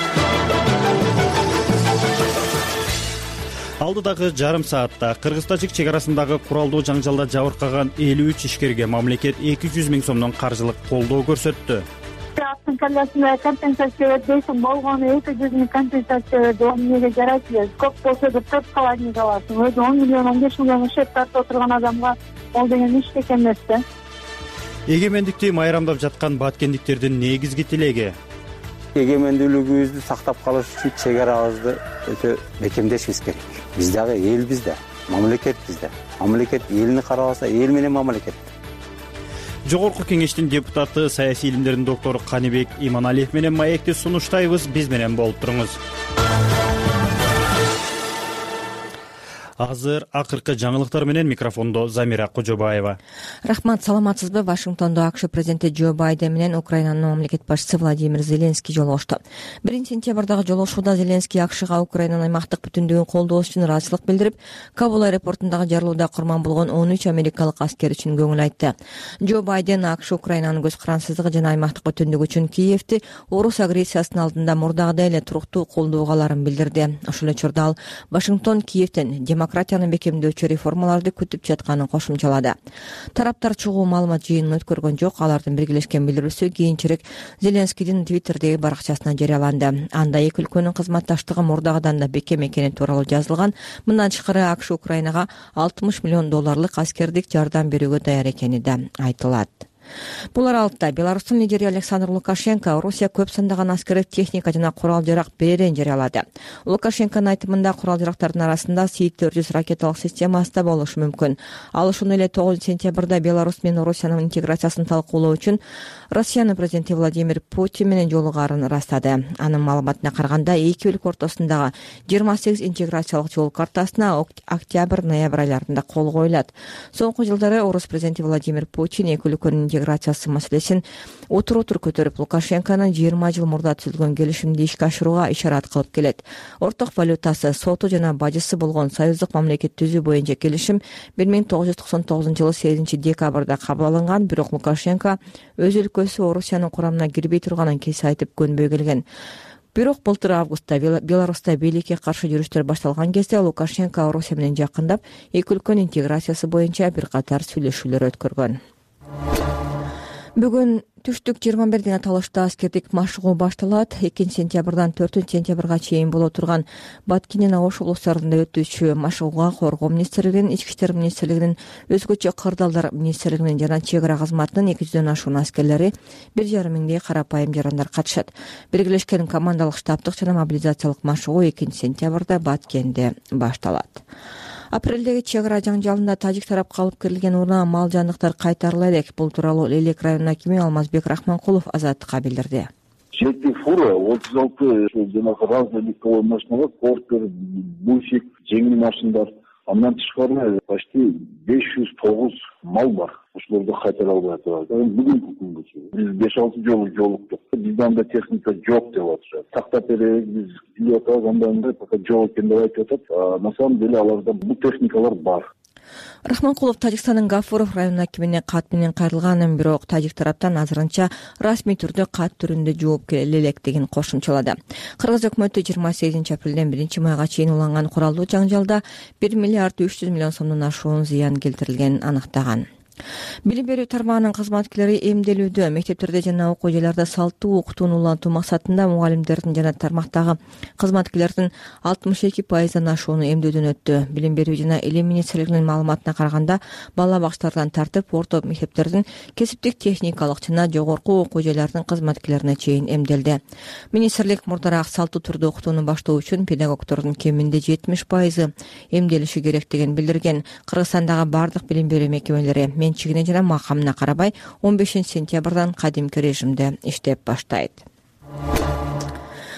Алдыдагы жарым саатта Кыргыз-Тажик чек арасындагы куралдуу жаңжалда жабыркаган элүү үч ишкерге мамлекет эки жүз миң сомдон каржылык колдоо көрсөттү. Аттын калласында компенсация бербейсиң болгону эки жүз миң компенсация берди. Ал эмнеге жарайт эле? Көп болсо да төрт калайник аласың. Өзү он миллион он беш миллион шек тартып отурган адамга ол деген эч экен эмес да. Эгемендикти майрамдап жаткан баткендиктердин негизги тилеги эгемендүүлүгүбүздү сактап калыш үчүн чек арабызды өтө бекемдешибиз керек. Биз дагы элбиз да, мамлекетпиз да. Мамлекет элини карабаса, эл менен мамлекет. Жогорку кеңештин депутаты, саясий илимдердин доктору Каныбек Иманалиев менен маекти сунуштайбыз. Биз менен болуп туруңуз. Азыр акыркы жаңылыктар менен микрофондо Замира Кожобаева. Рахмат, саламатсызбы? Вашингтондо АКШ президенти Джо Байден менен Украинанын мамлекет башчысы Владимир Зеленский жолугушту. биринчи сентябрдагы жолугушууда Зеленский АКШга Украинанын аймактык бүтүндүгүн колдоосу үчүн ыраазычылык билдирип, Кабул аэропортундагы жарылууда курман болгон он үч америкалык аскер үчүн көңүл айтты. Джо Байден АКШ Украинанын көз карансыздыгы жана аймактык бүтүндүгү үчүн Киевти орус агрессиясынын алдында мурдагыдай эле туруктуу колдоого аларын билдирди. Ошол учурда ал Вашингтон Киевтен демократияны бекемдөөчү реформаларды күтүп жатканын кошумчалады. Тараптар чогуу маалымат жыйынын өткөргөн жок. Алардын биргелешкен билдирүүсү кийинчерээк Зеленскийдин Твиттердеги баракчасына жарыяланды. Анда эки өлкөнүн кызматташтыгы мурдагыдан да бекем экени тууралуу жазылган. Мындан тышкары АКШ Украинага алтымыш миллион долларлык аскердик жардам берүүгө даяр экени да айтылат. Бул аралыкта Беларустун лидери Александр Лукашенко Орусия көп сандаган аскердик техника жана курал жарак берерин жарыялады. Лукашенконун айтымында курал жарактардын арасында Си төрт жүз ракеталык системасы да болушу мүмкүн. Ал ушуну эле тогузунчу сентябрда Беларусь менен Орусиянын интеграциясын талкуулоо үчүн Россиянын президенти Владимир Путин менен жолугарын ырастады. Анын маалыматына караганда эки өлкө ортосундагы жыйырма сегиз интеграциялык жол картасына октябрь-ноябрь айларында кол коюлат. Соңку жылдары Орус президенти Владимир Путин эки өлкөнүн интеграциясы маселесин отур-отур көтөрүп, Лукашенконун жыйырма жыл мурда түзүлгөн келишимди ишке ашырууга ишарат кылып келет. Орток валютасы, соту жана бажысы болгон союздук мамлекет түзүү боюнча келишим бир миң тогуз жүз токсон тогузунчу жылы сегизинчи декабрда кабыл алынган, бирок Лукашенко өз өлкөсү Орусиянын курамына кирбей турганын кесе айтып көнбөй келген. Бирок былтыр августта Беларуста бийликке каршы жүрүштөр башталган кезде Лукашенко Орусия менен жакындап, эки өлкөнүн интеграциясы боюнча бир катар сүйлөшүүлөр өткөргөн. Бүгүн түштүк жыйырма бир дина талашта аскердик машыгуу башталат. экинчи сентябрдан төртүнчү сентябрга чейин боло турган Баткен жана Ош облустарында өтүүчү машыгууга Коргоо министрлигинин, Ички иштер министрлигинин, өзгөчө кырдаалдар министрлигинин жана чек ара кызматынын эки жүздөн ашуун аскерлери, бир жарым миңдей карапайым жарандар катышат. Биргелешкен командалык штабтык жана мобилизациялык машыгуу экинчи сентябрда Баткенде башталат. Апрелдеги чек ара жаңжалында тажик тарапка алып кирилген урна мал жандыктар кайтарыла элек. Бул тууралуу Элек районунун акими Алмазбек Рахманкулов Азаттыкка билдирди. Жети фура, отуз алты жанагы разный легковой машиналар, портер, бусик, жеңил машиналар. Андан тышкары почти беш жүз тогуз мал бар. Ошолорду кайтара албай атат. Бүгүнкү күнгө биз беш алты жолу жолуктук. Бизде анда техника жок деп атышат. Тактап беребиз, биз билип атабыз, анда пока жок экен деп айтып атат. На самом деле аларда бул техникалар бар. Рахманкулов Тажикстандын Гафуров районунун акимине кат менен кайрылганын, бирок тажик тараптан азырынча расмий түрдө кат түрүндө жооп келе элек деген кошумчалады. Кыргыз өкмөтү жыйырма сегизинчи апрелден биринчи майга чейин уланган куралдуу жаңжалда бир миллиард үч жүз миллион сомдон ашуун зыян келтирилгенин аныктаган. Билим берүү тармагынын кызматкерлери эмделүүдө, мектептерде жана окуу жайларда салттуу окутууну улантуу максатында мугалимдердин жана тармактагы кызматкерлердин алтымыш эки пайыздан ашууну эмдөөдөн өттү. Билим берүү жана илим министрлигинин маалыматына караганда, бала бакчалардан тартып орто мектептердин кесиптик техникалык жана жогорку окуу жайлардын кызматкерлерине чейин эмделди. Министрлик мурдараак салттуу түрдө окутууну баштоо үчүн педагогдордун кеминде жетимиш пайызы эмделиши керектигин билдирген. Кыргызстандагы бардык билим берүү мекемелери менчигине жана макамына карабай он бешинчи сентябрдан кадимки режимде иштеп баштайт.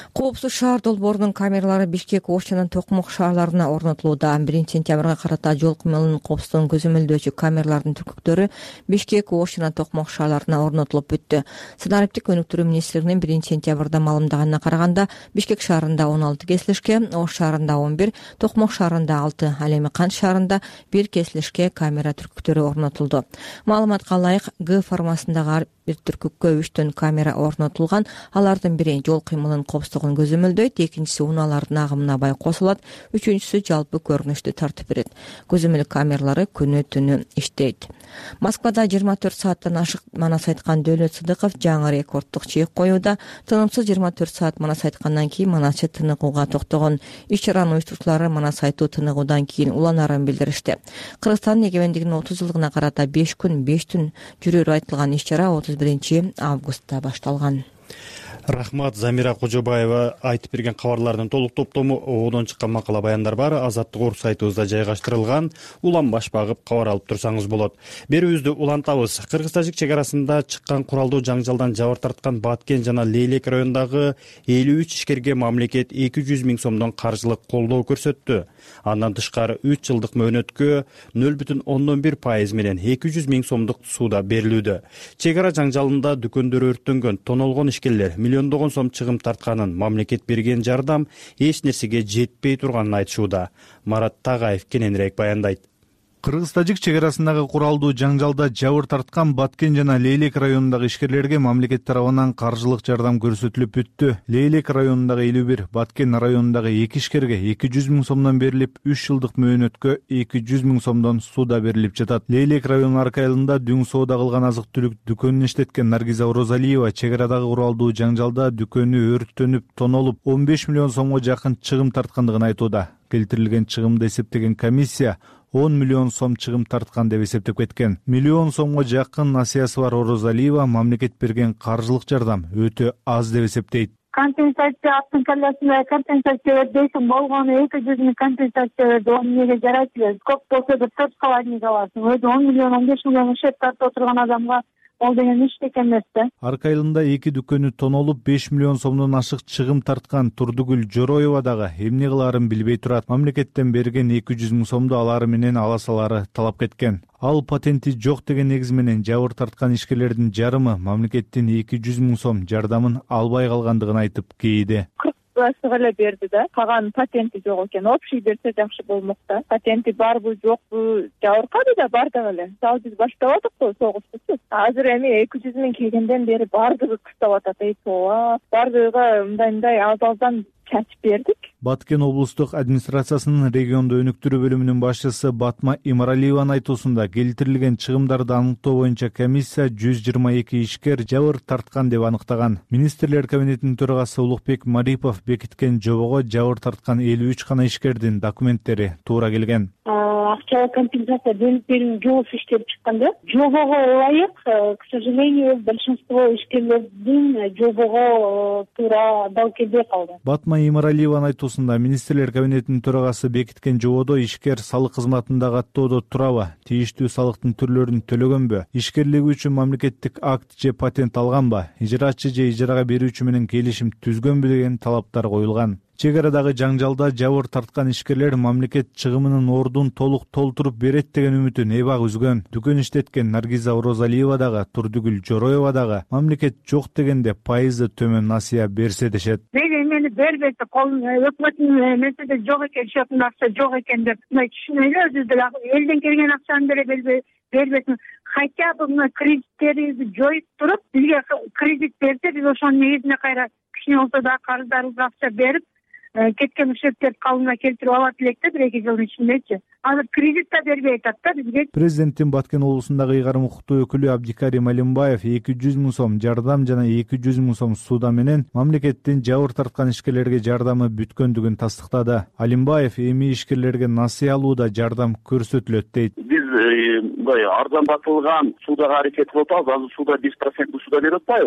Коопсуз шаар долбоорунун камералары Бишкек, Ош жана Токмок шаарларына орнотулууда. биринчи сентябрга карата жол кыймылынын коопсуздугун көзөмөлдөөчү камералардын түркүктөрү Бишкек, Ош жана Токмок шаарларына орнотулуп бүттү. Санариптик өнүктүрүү министрлигинин биринчи сентябрда маалымдаганына караганда Бишкек шаарында он алты кесилишке, Ош шаарында он бир, Токмок шаарында алты, ал эми Кант шаарында бир кесилишке камера түркүктөрү орнотулду. Маалыматка ылайык, Г формасындагы ар бир түркүккө үчтөн камера орнотулган. Алардын бири жол кыймылынын коопсуздугун көзөмөлдөйт, экинчиси унаалардын агымына бай косулат, үчүнчүсү жалпы көрүнүштү тартып берет. Көзөмөл камералары күнү түнү иштейт. Москвада жыйырма төрт сааттан ашык манас айткан Дөөлөт Сыдыков жаңы рекорддук чек коюуда. Тынымсыз жыйырма төрт саат манас айткандан кийин манасчы тыныгууга токтогон. Иш-чаранын уюштуруучулары манас айтуу тыныгуудан кийин уланарын билдиришти. Кыргызстандын эгемендигинин отуз жылдыгына карата беш күн беш түн жүрөрү айтылган иш-чара отуз биринчи августта башталган. Рахмат, Замира Кожобаева айтып берген кабарлардын толук топтому оодон чыккан макала баяндар бар. Азаттык орус сайтыбызда жайгаштырылган. Улам баш багып кабар алып турсаңыз болот. Берүүбүздү улантабыз. Кыргыз-тажик чек арасында чыккан куралдуу жаңжалдан жабыр тарткан Баткен жана Лейлек районундагы элүү үч ишкерге мамлекет эки жүз миң сомдон каржылык колдоо көрсөттү. Андан тышкары үч жылдык мөөнөткө нөл бүтүн ондон бир пайыз менен эки жүз миң сомдук сууда берилүүдө. Чек ара жаңжалында дүкөндөр өрттөнгөн, тонолгон ишкерлер миллиондогон сом чыгым тартканын, мамлекет берген жардам эч нерсеге жетпей турганын айтышууда. Марат Тагаев кененирээк баяндайт. Кыргыз-тажик чек арасындагы куралдуу жаңжалда жабыр тарткан Баткен жана Лейлек районундагы ишкерлерге мамлекет тарабынан каржылык жардам көрсөтүлүп бүттү. Лейлек районундагы элүү бир, Баткен районундагы эки ишкерге эки жүз миң сомдон берилип, үч жылдык мөөнөткө эки жүз миң сомдон сууда берилип жатат. Лейлек районунун арка айылында дүң соода кылган азык-түлүк дүкөнүн иштеткен Наргиза Орозалиева чек арадагы куралдуу жаңжалда дүкөнү өрттөнүп, тонолуп, он беш миллион сомго жакын чыгым тарткандыгын айтууда. Келтирилген чыгымды эсептеген комиссия он миллион сом чыгым тарткан деп эсептеп кеткен. Миллион сомго жакын насыясы бар Орозалиева мамлекет берген каржылык жардам өтө аз деп эсептейт. Компенсация аттын калласында компенсация дейсиң болгону эки жүз миң компенсация берди. Оны эмнеге жарайт эле? Көп болсо да төрт холодильник аласың. Өзү он миллион он беш миллион шек тартып отурган адамга ол деген эч экен эмес да. Арка айылында эки дүкөнү тонолуп, беш миллион сомдон ашык чыгым тарткан Турдугүл Жороева дагы эмне кылаарын билбей турат. Мамлекеттен берген эки жүз миң сомду алары менен ала салары талап кеткен. Ал патенти жок деген негиз менен жабыр тарткан ишкерлердин жарымы мамлекеттин эки жүз миң сом жардамын албай калгандыгын айтып кейиди. Пластик эле берди да, калган патенти жок экен. Общий берсе жакшы болмок да. Патенти барбы жокпу жабыркады да, бардык эле. Ал биз баштап атык го согушту. Азыр эми эки жүз миң келгенден бери бардыгы кыстап атат. Эй тоо, бардыгы мындай мындай аз-аздан чачып бердик. Баткен облустук администрациясынын региондо өнүктүрүү бөлүмүнүн башчысы Батма Имаралиеванын айтуусунда келтирилген чыгымдарды аныктоо боюнча комиссия жүз жыйырма эки ишкер жабыр тарткан деп аныктаган. Министрлер кабинетинин төрагасы Улукбек Марипов бекиткен жобого жабыр тарткан элүү үч гана ишкердин документтери туура келген. Акчалык компенсация бөлүп берүү жобосу иштелип чыкканда, жобого ылайык, к сожалению, большинство ишкерлердин жобого туура дал келбей калды. Батма Имаралиеванын айтуусунда министрлер кабинетинин төрагасы бекиткен жободо ишкер салык кызматындагы аттоодо турабы, тийиштүү салыктын түрлөрүн төлөгөнбү, ишкерлиги үчүн мамлекеттик акт же патент алганбы, ижрачы же ижарага берүүчү менен келишим түзгөнбү деген талаптар коюлган. Чек арадагы жаңжалда жабыр тарткан ишкерлер мамлекет чыгымынын ордун толук толтуруп берет деген үмүтүн эбак үзгөн. Дүкөн иштеткен Наргиза Орозалиева дагы, Турдугүл Жороева дагы мамлекет жок дегенде пайызы төмөн насыя берсе дешет. Мени бербейт, өкмөттүн эмесиде жок экен, счетунда акча жок экен деп түшүнөлү. Өзү деле элден келген акчаны деле бербесин. Хотя бы мына кредиттерибизди жоюп туруп, бизге кредит берсе, биз ошонун негизинде кайра кичине болсо да карыздарыбызга акча берип, кеткен ушерптерди калыбына келтирип алат элек да бир эки жылдын ичиндечи. Азыр кредит да бербей атат да бизге. Президенттин Баткен облусундагы ыйгарым укуктуу өкүлү Абдикарим Алимбаев эки жүз миң сом жардам жана эки жүз миң сом суда менен мамлекеттин жабыр тарткан ишкерлерге жардамы бүткөндүгүн тастыктады. Алимбаев эми ишкерлерге насыя алууда жардам көрсөтүлөт дейт. Биз мындай арзандатылган суудага аракет кылып атабыз. Азыр сууда беш проценттүү сууда берип атпайбы? үч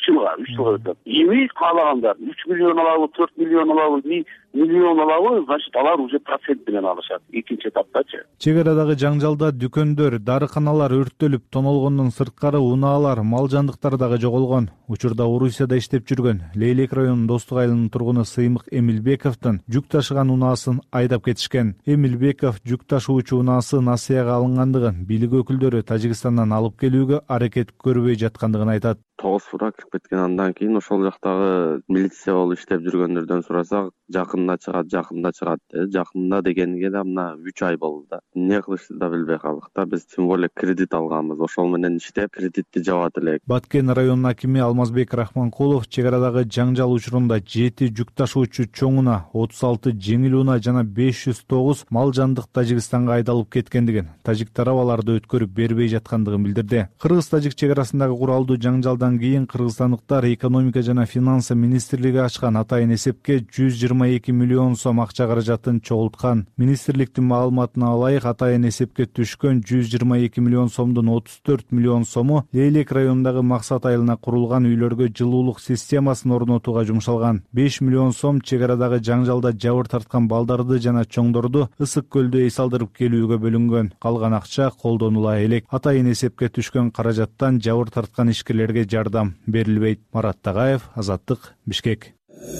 жылга үч жылга өтөт. Эми каалагандар үч миллион алабы, төрт миллион алабы, миллион алабы, значит алар уже процент менен алышат экинчи этаптачы. Чек арадагы жаңжалда дүкөндөр, дарыканалар өрттөлүп, тонолгондон сырткары унаалар, мал жандыктар дагы жоголгон. Учурда Орусияда иштеп жүргөн Лейлек районунун Достук айылынын тургуну Сыймык Эмилбековдун жүк ташыган унаасын айдап кетишкен. Эмилбеков жүк ташуучу унаасы Насыяга алынгандыгын, бийлик өкүлдөрү Тажикстандан алып келүүгө аракет көрбөй жаткандыгын айтат. Тогуз фура кирип кеткен, андан кийин ошол жактагы милиция болуп иштеп жүргөндөрдөн сурасак, жакында чыгат, жакында чыгат. Жакында дегенге да мына үч ай болду да. Эмне кылышты да билбей калдык да. Биз тем более кредит алганбыз. Ошол менен иштеп, кредитти жабат элек. Баткен районунун акими Алмазбек Рахманкулов чек арадагы жаңжал учурунда жети жүк ташуучу чоң унаа, отуз алты жеңил унаа жана беш жүз тогуз мал жандык Тажикстанга айдалып кеткендигин, тажик тарап аларды өткөрүп бербей жаткандыгын билдирди. Кыргыз-тажик чек арасындагы куралдуу жаңжалдан кийин кыргызстандыктар экономика жана финансы министрлиги ачкан атайын эсепке жүз жыйырма эки миллион сом акча каражатын чогулткан. Министрликтин маалыматына алайык, атайын эсепке түшкөн жүз жыйырма эки миллион сомдун отуз төрт миллион сому Лейлек районундагы Максат айылына курулган үйлөргө жылуулук системасын орнотууга жумшалган. беш миллион сом чек арадагы жаңжалда жабыр тарткан балдарды жана чоңдорду Ысык көлдө эс алдырып келүүгө бөлүнгөн. Калган акча колдонула элек. Атайын эсепке түшкөн каражаттан жабыр тарткан ишкерлерге жардам берилбейт. Марат Тагаев, Азаттык, Бишкек.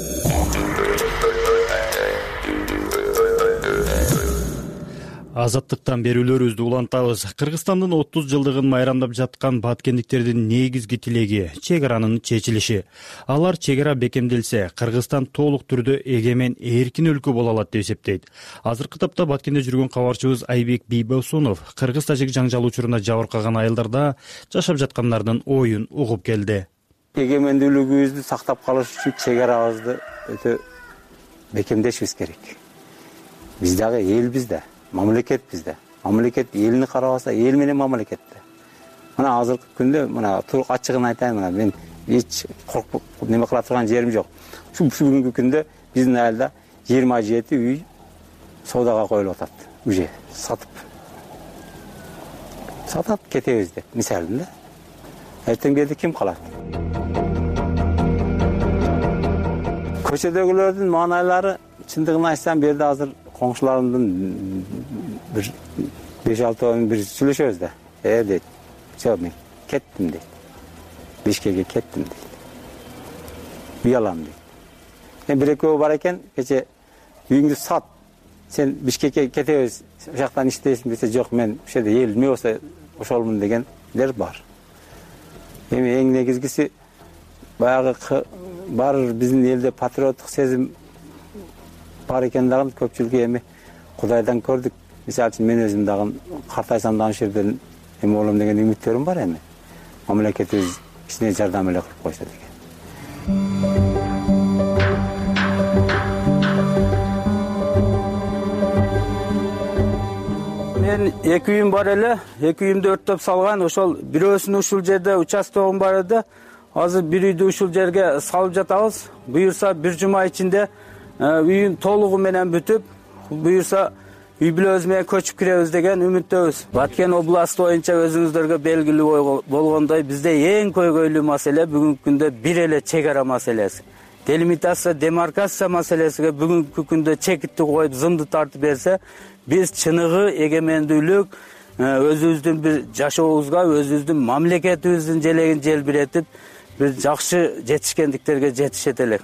Азаттыктан берүүлөрүбүздү улантабыз. Кыргызстандын отуз жылдыгын майрамдап жаткан баткендиктердин негизги тилеги чек аранын чечилиши. Алар чек ара бекемделсе, Кыргызстан толук түрдө эгемен эркин өлкө боло алат деп эсептейт. Азыркы тапта Баткенде жүргөн кабарчыбыз Айбек Бийбосунов кыргыз-тажик жаңжал учурунда жабыркаган айылдарда жашап жаткандардын оюн угуп келди. Эгемендүүлүгүбүздү сактап калыш үчүн чек арабызды өтө бекемдешибиз керек. Биз дагы элбиз да. Мамлекет bizde. Мамлекет елini карабаса, ел менен мамлекетте. Мына азыркы күндө мына турук ачыгын айтайын, мына мен эч коркуп неме кыла турган жерим жок. Шу бүгүнкү күндө биздин айылда жыйырма жети үй саудага коюлуп атат. Уже сатып. Сатат кетебиз деп, мисалында. Эртең берде ким калат? Көчөдөгүлөрдүн маанайлары чындыгын айтсам, берде азыр коңшуларымдын бир беш алты бир сүйлөшөбүз да. Э дейт. Жок, мен кеттим дейт. Бишкекке кеттим дейт. Үй алам дейт. Мен бир экөө бар экен, кече үйүңдү сат. Сен Бишкекке кетебиз, ошол жактан иштейсиң десе, жок, мен ошол жерде эл эме болсо ошолмун дегендер бар. Эми эң негизгиси баягы бар биздин элде патриоттук сезим бар экен дагы көпчүлүккө эми Кудайдан көрдүк. Мисалы үчүн мен өзүм дагы картайсам дагы ошол жерден эме болом деген үмүттөрүм бар эми. Мамлекетибиз кичине жардам эле кылып койсо деген. Мен эки үйүм бар эле, эки үйүмдү өрттөп салган. Ошол бирөөсүн ушул жерде участогум бар эди. Азыр бир үйдү ушул жерге салып жатабыз. Буюрса бир жума ичинде үйүн толугу менен бүтүп, буюрса үй бүлөбүз менен көчүп киребиз деген үмүттөбүз. Баткен областы боюнча өзүңүздөргө белгилүү болгондой, бизде эң көйгөйлүү маселе бүгүнкү күндө бир эле чек ара маселеси. Делимитация, демаркация маселесиге бүгүнкү күндө чекитти коюп, зымды тартып берсе, биз чыныгы эгемендүүлүк өзүбүздүн бир жашообузга, өзүбүздүн мамлекетибиздин желегин желбиретип, бир жакшы жетишкендиктерге жетишет элек.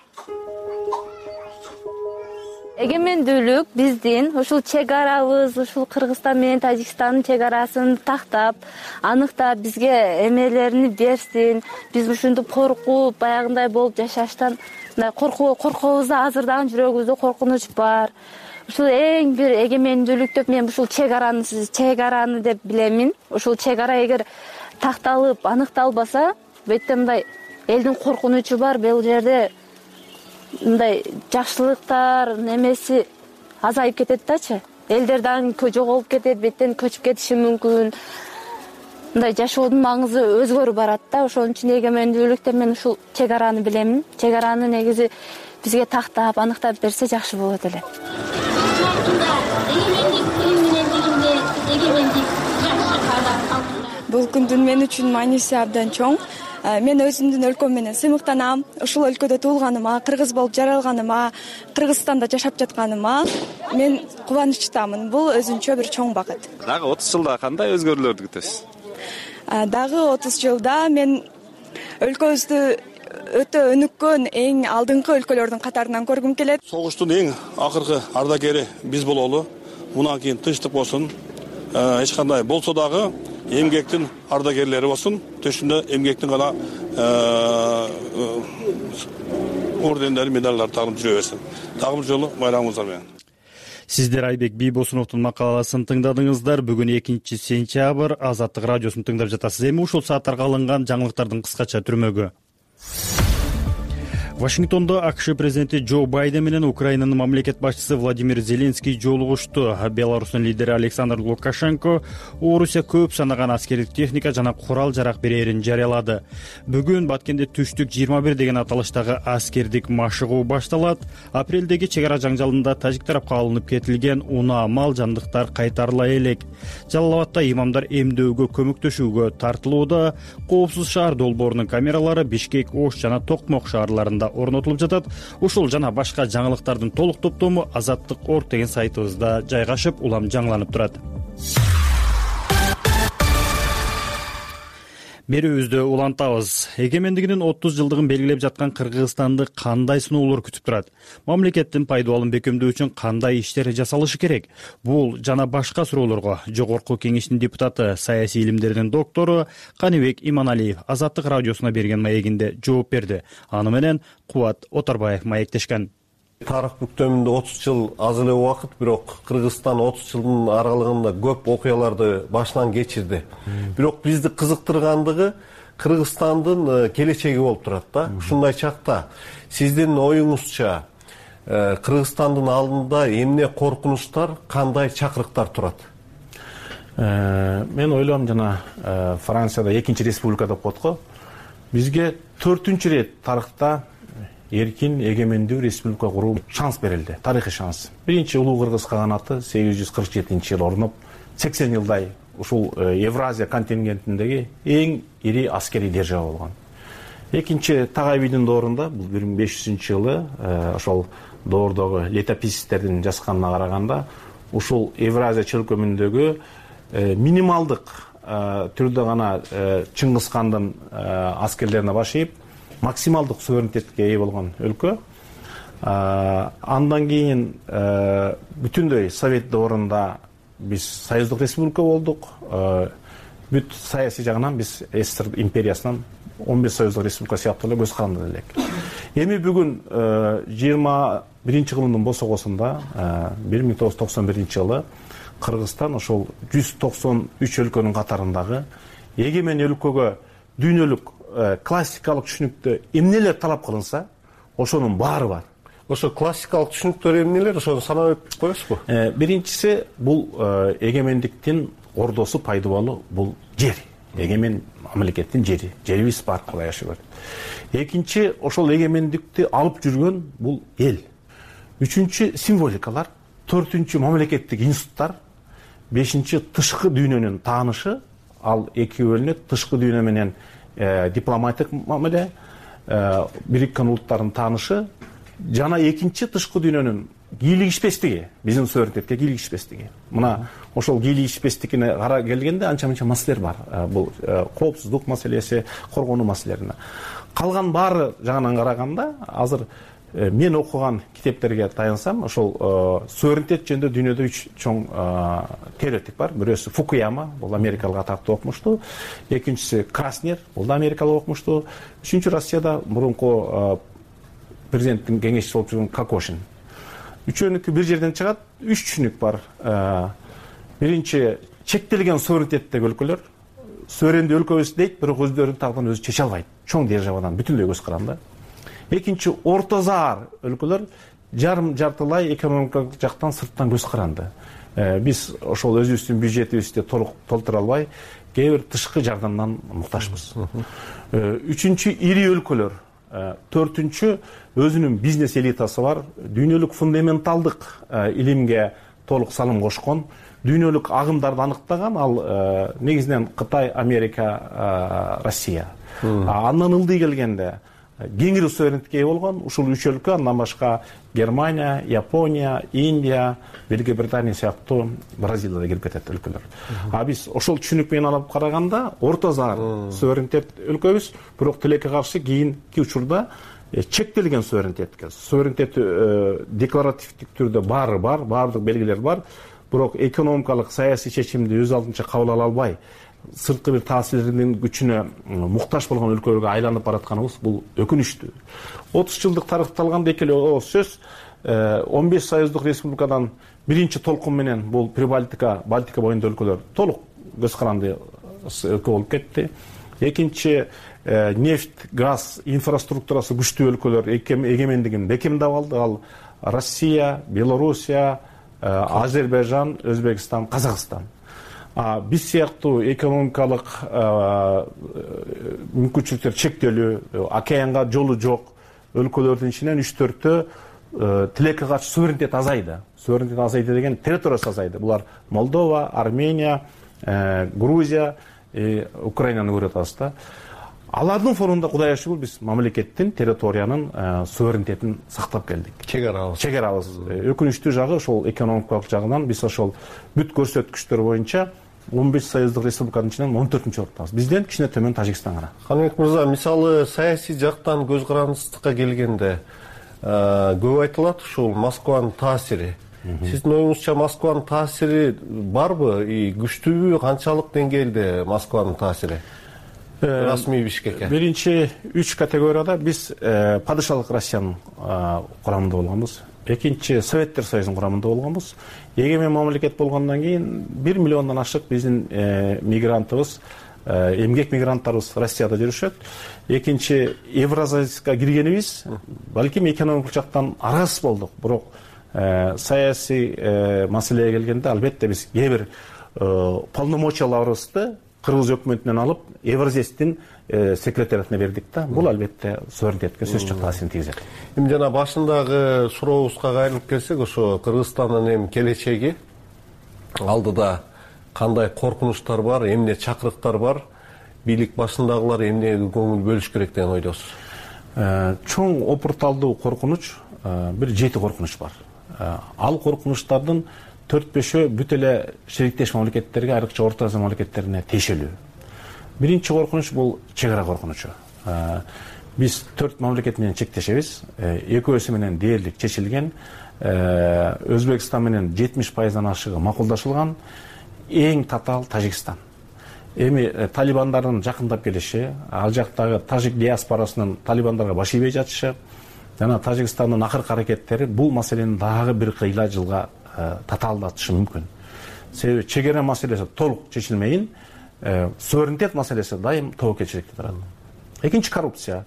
Эгемендүүлүк биздин ушул чек арабыз, ушул Кыргызстан менен Тажикстандын чек арасын тактап, аныктап бизге эмелерин берсин. Биз ушинтип коркуп, баягындай болуп жашаштан коркуу коркобуз да, азыр дагы жүрөгүбүздө коркунуч бар. Ушул эң бир эгемендүүлүк деп мен ушул чек араны, чек араны деп билемин. Ушул чек ара эгер такталып, аныкталбаса, бетте мындай элдин коркунучу бар, бул жерде мындай жакшылыктар немеси азайып кетет дачы. Элдер дагы жоголуп кетет, беттен көчүп кетиши мүмкүн. Мындай жашоодун маңызы өзгөрүп барат да. Ошон үчүн эгемендүүлүк деп мен ушул чек араны билемин. Чек араны негизи бизге тактап, аныктап берсе жакшы болот эле. Бул күндүн мен үчүн мааниси абдан чоң. мен өзүмдүн өлкөм менен сыймыктанам. Ушул өлкөдө туулганыма, кыргыз болуп жаралганыма, Кыргызстанда жашап жатканыма мен кубанычтамын. Бул өзүнчө бир чоң бакыт. Дагы отуз жылда кандай өзгөрүүлөрдү күтөсүз? Дагы отуз жылда мен өлкөбүздү өтө өнүккөн эң алдыңкы өлкөлөрдүн катарынан көргүм келет. Согуштун эң акыркы ардагери биз бололу. Мындан кийин тынчтык болсун. Эч кандай болсо дагы эмгектин ардагерлери болсун. Төшүндө эмгектин гана ордендер, медалдар тагып жүрө берсин. Дагы бир жолу байрамыңыздар менен. Сиздер Айбек Бийбосуновдун макаласын тыңдадыңыздар. Бүгүн экинчи сентябрь, Азаттык радиосун тыңдап жатасыз. Эми ушул сааттарга алынган жаңылыктардын кыскача түрмөгү. Вашингтондо АКШ президенти Джо Байден менен Украинанын мамлекет башчысы Владимир Зеленский жолугушту. Беларустун лидери Александр Лукашенко Орусия көп санаган аскердик техника жана курал-жарак берерин жарыялады. Бүгүн Баткенде түштүк жыйырма бир деген аталыштагы аскердик машыгуу башталат. Апрелдеги чек ара жаңжалында тажик тарапка алынып кетилген унаа, мал, жандыктар кайтарыла элек. Жалал Абадда имамдар эмдөөгө көмөктөшүүгө тартылууда. Коопсуз шаар долбоорунун камералары Бишкек, Ош жана Токмок шаарларында орнотулуп жатат. Ушул жана башка жаңылыктардын толук топтому Азаттык точка орг деген сайтыбызда жайгашып, улам жаңыланып турат. Берүүбүздү улантабыз. Эгемендигинин отуз жылдыгын белгилеп жаткан Кыргызстанды кандай сыноолор күтүп турат? Мамлекеттин пайдалуулун бекемдөө үчүн кандай иштер жасалышы керек? Бул жана башка суроолорго Жогорку Кеңештин депутаты, саясий илимдердин доктору Каныбек Иманалиев Азаттык радиосуна берген маегинде жооп берди. Аны менен Кубат Отарбаев маектешкен. Тарых бүктөмүндө отуз жыл аз эле убакыт, бирок Кыргызстан отуз жылдын аралыгында көп окуяларды башынан кечирди. Бирок бизди кызыктыргандыгы Кыргызстандын келечеги болуп турат да. Ушундай чакта сиздин оюңузча Кыргызстандын алдында эмне коркунучтар, кандай чакырыктар турат? Мен ойлойм, жана Францияда экинчи республика деп коет го. Бизге төртүнчү рет тарыхта эркин эгемендүү республика куруу шанс берилди, тарыхый шанс. Биринчи улуу кыргыз каганаты сегиз жүз кырк жетинчи жылы орнуп, сексен жылдай ушул Евразия контингентиндеги эң ири аскерий держава болгон. Экинчи Тагай бийдин доорунда, бул бир миң беш жүзүнчү жылы ошол доордогу летописцтердин жазганына караганда, ушул Евразия чөлкөмүндөгү минималдык түрдө гана Чыңгыз хандын аскерлерине баш ийип, максималдык суверенитетке ээ болгон өлкө. Андан кийин бүтүндөй Совет доорунда биз союздук республика болдук. Бүт саясий жагынан биз СССР империясынан он беш союздук республика сыяктуу эле көз каранды элек. Эми бүгүн жыйырма биринчи кылымдын босогосунда бир миң тогуз жүз токсон биринчи жылы Кыргызстан ошол жүз токсон үч өлкөнүн катарындагы эгемен өлкөгө дүйнөлүк классикалык түшүнүктө эмнелер талап кылынса, ошонун баары бар. Ошо классикалык түшүнүктөр эмнелер? Ошону санап өтүп коесузбу? Биринчиси бул эгемендиктин ордосу пайдалуу бул жер. Эгемен мамлекеттин жери, жерибиз бар, Кудай ашыгат. Экинчи, ошол эгемендикти алып жүргөн бул эл. Үчүнчү, символикалар. Төртүнчү, мамлекеттик институттар. Бешинчи, тышкы дүйнөнүн таанышы. Ал эки бөлүнөт, тышкы дүйнө менен дипломатик мамиле, Бириккен Улуттардын таанышы, жана экинчи тышкы дүйнөнүн кийлигишпестиги, биздин суверенитетке кийлигишпестиги. Мына ошол кийлигишпестигине кара келгенде анча-мынча маселелер бар. Бул коопсуздук маселеси, коргонуу маселелерине. Калган баары жагынан караганда, азыр мен окуган китептерге таянсам, ошол суверенитет жөнүндө дүйнөдө үч чоң теоретик бар. Бирөөсү Фукуяма, бул америкалык атактуу окумушту. Экинчиси Краснер, бул да америкалык окумушту. Үчүнчү Россияда мурунку президенттин кеңешчиси болуп жүргөн Кокошин. Үчөөнүкү бир жерден чыгат. Үч түшүнүк бар. Биринчи, чектелген суверенитеттеги өлкөлөр суверендүү өлкөбүз дейт, бирок өздөрүнүн тагдырын өзү чече албайт. Чоң державадан бүтүндөй көз каранды. Экинчи, орто заар өлкөлөр жарым жартылай экономикалык жактан сырттан көз каранды. Биз ошол өзүбүздүн бюджетибизди толук толтура албай, кээ бир тышкы жардамдан муктажбыз. Үчүнчү, ири өлкөлөр. Төртүнчү, өзүнүн бизнес элитасы бар, дүйнөлүк фундаменталдык илимге толук салым кошкон, дүйнөлүк агымдарды аныктаган, ал негизинен Кытай, Америка, Россия. Андан ылдый келгенде кеңири суверенитетке ээ болгон ушул үч өлкө, андан башка Германия, Япония, Индия, Великая Британия сыяктуу Бразилия да кирип кетет өлкөлөр. А биз ошол түшүнүк менен алып караганда орто зар суверенитет өлкөбүз, бирок тилекке каршы кийинки учурда чектелген суверенитетке. Суверенитет декларативдик түрдө баары бар, баардык белгилер бар, бирок экономикалык саясий чечимди өз алдынча кабыл ала албай, сырткы бир таасирдин күчүнө муктаж болгон өлкөлөргө айланып баратканыбыз бул өкүнүчтүү. отуз жылдык тарыхты алганда эки эле сөз, он беш союздук республикадан биринчи толкун менен бул Прибалтика, Балтика боюнда өлкөлөр толук көз каранды өлкө болуп кетти. Экинчи нефть, газ инфраструктурасы күчтүү өлкөлөр эгемендигин бекемдеп алды. Ал Россия, Белоруссия, Азербайжан, Өзбекстан, Казакстан. Биз сыяктуу экономикалык мүмкүнчүлүктөр чектелүү, океанга жолу жок өлкөлөрдүн ичинен үч төртөө тилекке каршы суверенитет азайды. Суверенитет азайды деген территориясы азайды. Булар Молдова, Армения, Грузия, Украинаны көрүп атабыз да. Алардын фонунда Кудай шүгүр биз мамлекеттин территориянын суверенитетин сактап келдик. Чек арабыз. Чек арабыз. Өкүнүчтүү жагы ошол экономикалык жагынан биз ошол бүт көрсөткүчтөр боюнча он беш союздук республиканын ичинен он төртүнчү ордобуз. Бизден кичине төмөн Тажикстан гана. Каныбек мырза, мисалы саясий жактан көз карандысыздыкка келгенде көп айтылат ушул Москванын таасири. Сиздин оюңузча Москванын таасири барбы? Күчтүүбү? Канчалык деңгээлде Москванын таасири? Расмий Бишкекке. Биринчи үч категорияда биз падышалык Россиянын курамында болгонбуз. Экинчи Советтер Союзунун курамында болгонбуз. Эгемен мамлекет болгондон кийин бир миллиондон ашык биздин мигрантыбыз, эмгек мигранттарыбыз Россияда жүрүшөт. Экинчи Евразийска киргенибиз, балким экономикалык жактан аргасыз болдук. Бирок саясий маселеге келгенде албетте биз кээ бир полномочияларыбызды Кыргыз өкмөтүнөн алып Евразийстин секретариатына бердик да. Бул албетте суверенитетке сөзсүз жок таасирин тийгизет. Эми жана башындагы сурообузга кайрылып келсек, ошо Кыргызстандын эми келечеги алдыда кандай коркунучтар бар, эмне чакырыктар бар, бийлик башындагылар эмнеге көңүл бөлүш керек деген ойдосуз? Чоң опурталдуу коркунуч, бир жети коркунуч бар. Ал коркунучтардын төрт бешөө бүт эле шериктеш мамлекеттерге, айрыкча Орто Азия мамлекеттерине тиешелүү. Биринчи коркунуч бул чек ара коркунучу. Биз төрт мамлекет менен чектешебиз. Экөөсү менен дээрлик чечилген. Өзбекстан менен жетимиш пайыздан ашыгы макулдашылган. Эң татаал Тажикстан. Эми талибандардын жакындап келиши, ал жактагы тажик диаспорасынын талибандарга баш ийбей жатышы жана Тажикстандын акыркы аракеттери бул маселени дагы бир кыйла жылга татаалдатышы мүмкүн. Себеби чек ара маселеси толук чечилмейин, суверенитет маселеси дайым тобокелчиликте турат. Экинчи коррупция.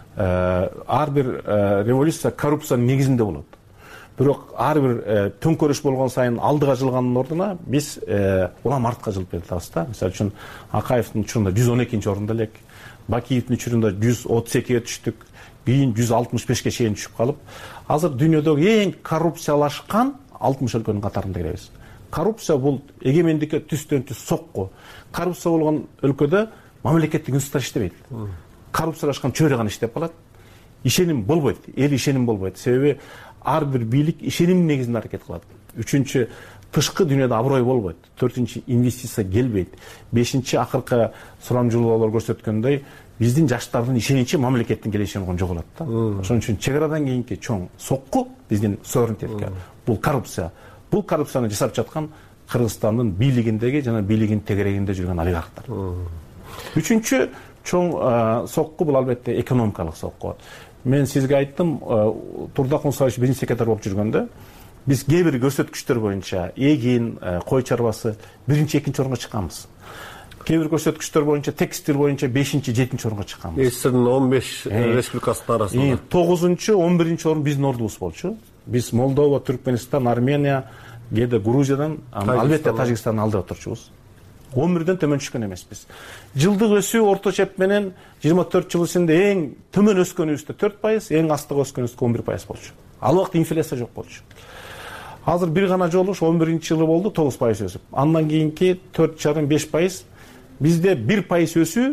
Ар бир революция коррупциянын негизинде болот. Бирок ар бир төңкөрүш болгон сайын алдыга жылгандын ордуна биз улам артка жылып кетебиз да. Мисалы үчүн Акаевдин учурунда жүз он экинчи орунда элек, Бакиевдин учурунда жүз отуз экиге түштүк, кийин жүз алтымыш бешке чейин түшүп калып, азыр дүйнөдөгү эң коррупциялашкан алтымыш өлкөнүн катарында киребиз. Коррупция бул эгемендикке түстөн түз сокку. Коррупция болгон өлкөдө мамлекеттик институттар иштебейт. Коррупциялашкан чөйрө гана иштеп калат. Ишеним болбойт, эл ишеним болбойт. Себеби ар бир бийлик ишеним негизинде аракет кылат. Үчүнчү, тышкы дүйнөдө аброй болбойт. Төртүнчү, инвестиция келбейт. Бешинчи, акыркы сурамжылоолор көрсөткөндөй, биздин жаштардын ишеничи мамлекеттин келечегине жоголот да. Ошон үчүн чек арадан кийинки чоң сокку биздин суверенитетке бул коррупция. Бул коррупцияны жасап жаткан Кыргызстандын бийлигиндеги жана бийлигинин тегерегинде жүргөн олигархтар. Үчүнчү чоң сокку бул албетте экономикалык сокку. Мен сизге айттым, Турдак Мусаевич биринчи секретарь болуп жүргөндө биз кээ бир көрсөткүчтөр боюнча эгин, кой чарбасы биринчи, экинчи орунга чыкканбыз. Кээ бир көрсөткүчтөр боюнча текстиль боюнча бешинчи, жетинчи орунга чыкканбыз. Сиздин он беш республикасынын арасында тогузунчу, он биринчи орун биздин ордубуз болчу. Биз Молдова, Түркменистан, Армения, кээде Грузиядан, албетте Тажикстандын алдыга турчубуз. он бирден төмөн түшкөн эмеспиз. Жылдык өсүү орто чеп менен жыйырма төрт жыл ичинде эң төмөн өскөнүбүздө төрт пайыз, эң астыга өскөнүбүздө он бир пайыз болчу. Ал убакта инфляция жок болчу. Азыр бир гана жолу он биринчи жылы болду тогуз пайыз өсүп. Андан кийинки төрт жарым беш пайыз. Бизде бир пайыз өсүү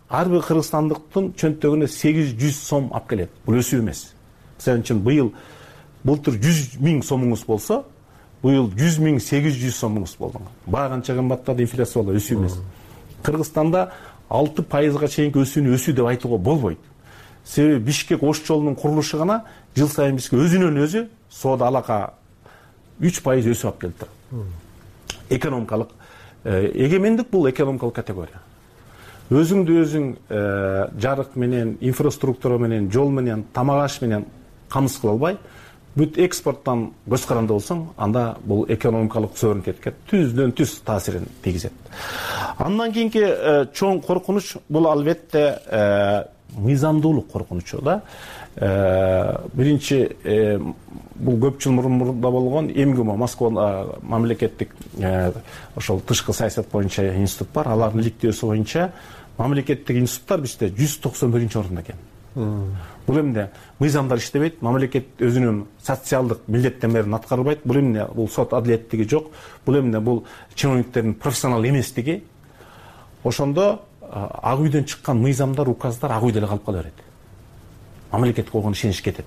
ар бир кыргызстандыктын чөнтөгүнө сегиз жүз сом алып келет. Бул өсүү эмес. Мисалы үчүн быйыл былтыр жүз миң сомуңуз болсо, быйыл жүз миң сегиз жүз сомуңуз болду. Баа канча кымбаттады, инфляция болду, өсүү эмес. Кыргызстанда алты пайызга чейинки өсүүнү өсүү деп айтууга болбойт. Себеби Бишкек Ош жолунун курулушу гана жыл сайын бизге өзүнөн өзү соода алака үч пайыз өсүп алып келип турат. Экономикалык эгемендик бул экономикалык категория. Өзүңдү өзүң жарык менен, инфраструктура менен, жол менен, тамак аш менен камсыз кыла албай, бүт экспорттон көз каранды болсоң, анда бул экономикалык суверенитетке түздөн түз таасирин тийгизет. Андан кийинки чоң коркунуч бул албетте мыйзамдуулук коркунучу да. Биринчи бул көп жыл мурунда болгон МГИМО, Москва мамлекеттик ошол тышкы саясат боюнча институт бар. Алардын иликтөөсү боюнча мамлекеттик институттар бизде жүз токсон биринчи орунда экен. Бул эмне мыйзамдар иштебейт, мамлекет өзүнүн социалдык милдеттенмелерин аткарбайт. Бул эмне бул сот адилеттиги жок. Бул эмне бул чиновниктердин профессионал эместиги. Ошондо ак үйдөн чыккан мыйзамдар, указдар ак үйдө эле калып кала берет. Мамлекетке болгон ишенич кетет.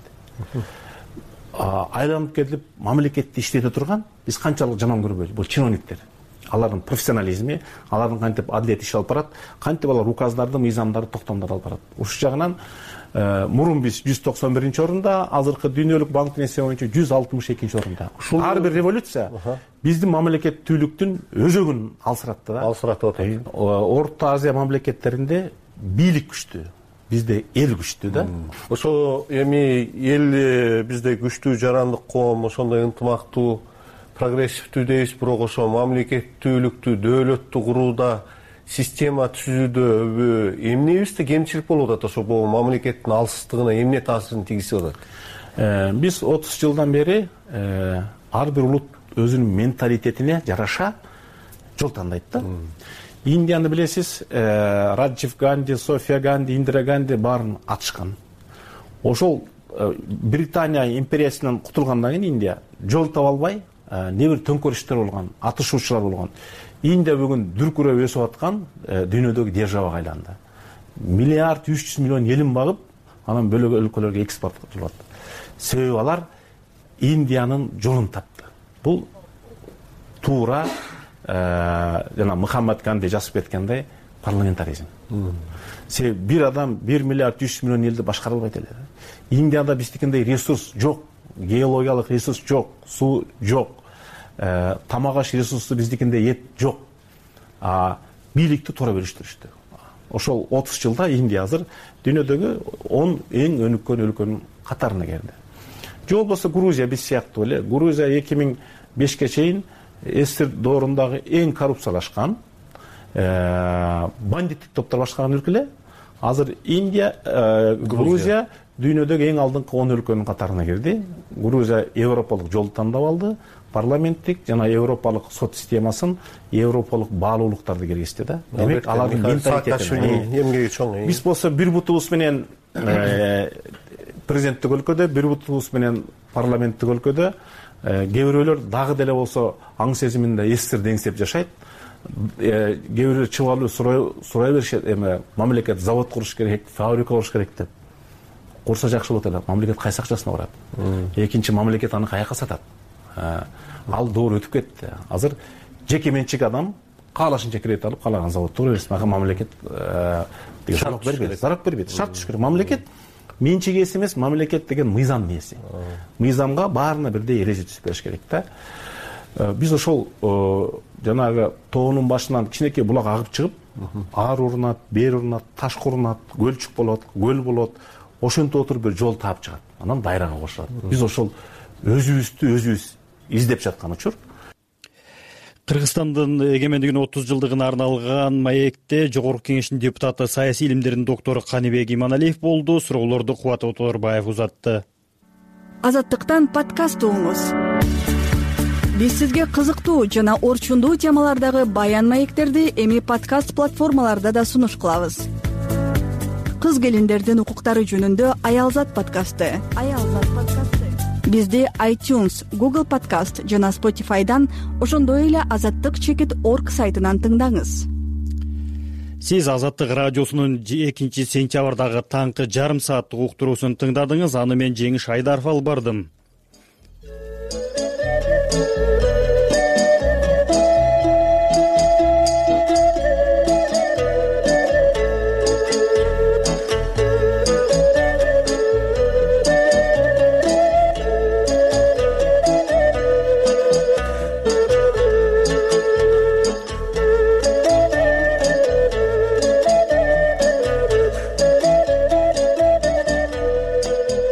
Айланып келип мамлекетти иштете турган биз канчалык жаман көрбөйбүз, бул чиновниктер. Алардын профессионализми, алардын кантип адилет иш алып барат, кантип алар указдарды, мыйзамдарды, токтомдорду алып барат. Ушул жагынан мурун биз жүз токсон биринчи орунда, азыркы дүйнөлүк банктын эсеби боюнча жүз алтымыш экинчи орунда. Ар бир революция биздин мамлекеттүүлүктүн өзөгүн алсыратты да. Алсыратып атат. Орто Азия мамлекеттеринде бийлик күчтүү, бизде эл күчтүү да. Ошо эми эл бизде күчтүү, жарандык коом, ошондой ынтымактуу, прогрессивдүү дейбиз, бирок ошо мамлекеттүүлүктү, дөөлөттү курууда, система түзүүдө эмнебизде кемчилик болуп атат? Ошо бул мамлекеттин алсыздыгына эмне таасирин тийгизип атат? Биз отуз жылдан бери ар бир улут өзүнүн менталитетине жараша жол тандайт да. Индияны билесиз, Раджив Ганди, София Ганди, Индира Ганди баарын атышкан. Ошол Британия империясынан кутулгандан кийин Индия жол таба албай, не бир төңкөрүштөр болгон, атышуучулар болгон. Индия бүгүн дүркүрөп өсүп аткан дүйнөдөгү державага айланды. Миллиард үч жүз миллион элин багып, анан бөлөк өлкөлөргө экспорт кылат. Себеби алар Индиянын жолун тапты. Бул туура жана Мухаммад Ганди жазып кеткендей парламентаризм. Себеби бир адам бир миллиард үч жүз миллион элди башкара албайт эле. Индияда биздикиндей ресурс жок, геологиялык ресурс жок, суу жок. Тамак аш ресурсу биздикинде эт жок. Бийликти туура бөлүштүрүштү. Ошол отуз жылда Индия азыр дүйнөдөгү он эң өнүккөн өлкөнүн катарына кирди. Же болбосо Грузия биз сыяктуу эле. Грузия эки миң бешке чейин СССР доорундагы эң коррупциялашкан, бандиттик топтор башкарган өлкө эле. Азыр Индия, Грузия дүйнөдөгү эң алдыңкы он өлкөнүн катарына кирди. Грузия европалык жолду тандап алды. Парламенттик жана европалык сот системасын, европалык баалуулуктарды киргизди да. Демек алардын менталитети. Биз болсо бир бутубуз менен президенттик өлкөдө, бир бутубуз менен парламенттик өлкөдө, кээ бирөөлөр дагы деле болсо аң сезиминде СССР деңсеп жашайт. Кээ бирөөлөр чыбалуу сурай беришет, эме мамлекет завод куруш керек, фабрика куруш керек деп. Курса жакшы болот эле, мамлекет кайсы акчасына барат? Экинчи мамлекет аны каяка сатат? Ал доор өтүп кетти. Азыр жеке менчик адам каалашынча кредит алып, каалаган заводду кура берсин. Ага мамлекет зарок бербейт. Зарок бербейт. Шарт түшүш керек. Мамлекет менчик ээси эмес, мамлекет деген мыйзам ээси. Мыйзамга баарына бирдей эреже түзүп бериш керек да. Биз ошол жанагы тоонун башынан кичинекей булак агып чыгып, ар урунат, бери урунат, таш урунат, көлчүк болот, көл болот. Ошентип отуруп бир жол таап чыгат. Анан дайрага кошулат. Биз ошол өзүбүздү өзүбүз издеп жаткан учур. Кыргызстандын эгемендигинин отуз жылдыгына арналган маекте Жогорку Кеңештин депутаты, саясий илимдердин доктору Каныбек Иманалиев болду. Суроолорду Кубат Оторбаев узатты. Азаттыктан подкаст угуңуз. Биз сизге кызыктуу жана орчундуу темалардагы баян маектерди эми подкаст платформаларда да сунуш кылабыз. Кыз келиндердин укуктары жөнүндө Аялзат подкасты. Аялзат подкасты. Бизди iTunes, Google Podcast жана Spotify'дан, ошондой эле азаттык чекит точка орг сайтынан тыңдаңыз. Сиз Азаттык радиосунун экинчи сентябрдагы таңкы жарым сааттык уктуруусун тыңдадыңыз. Аны мен Жеңиш Айдаров алып бардым.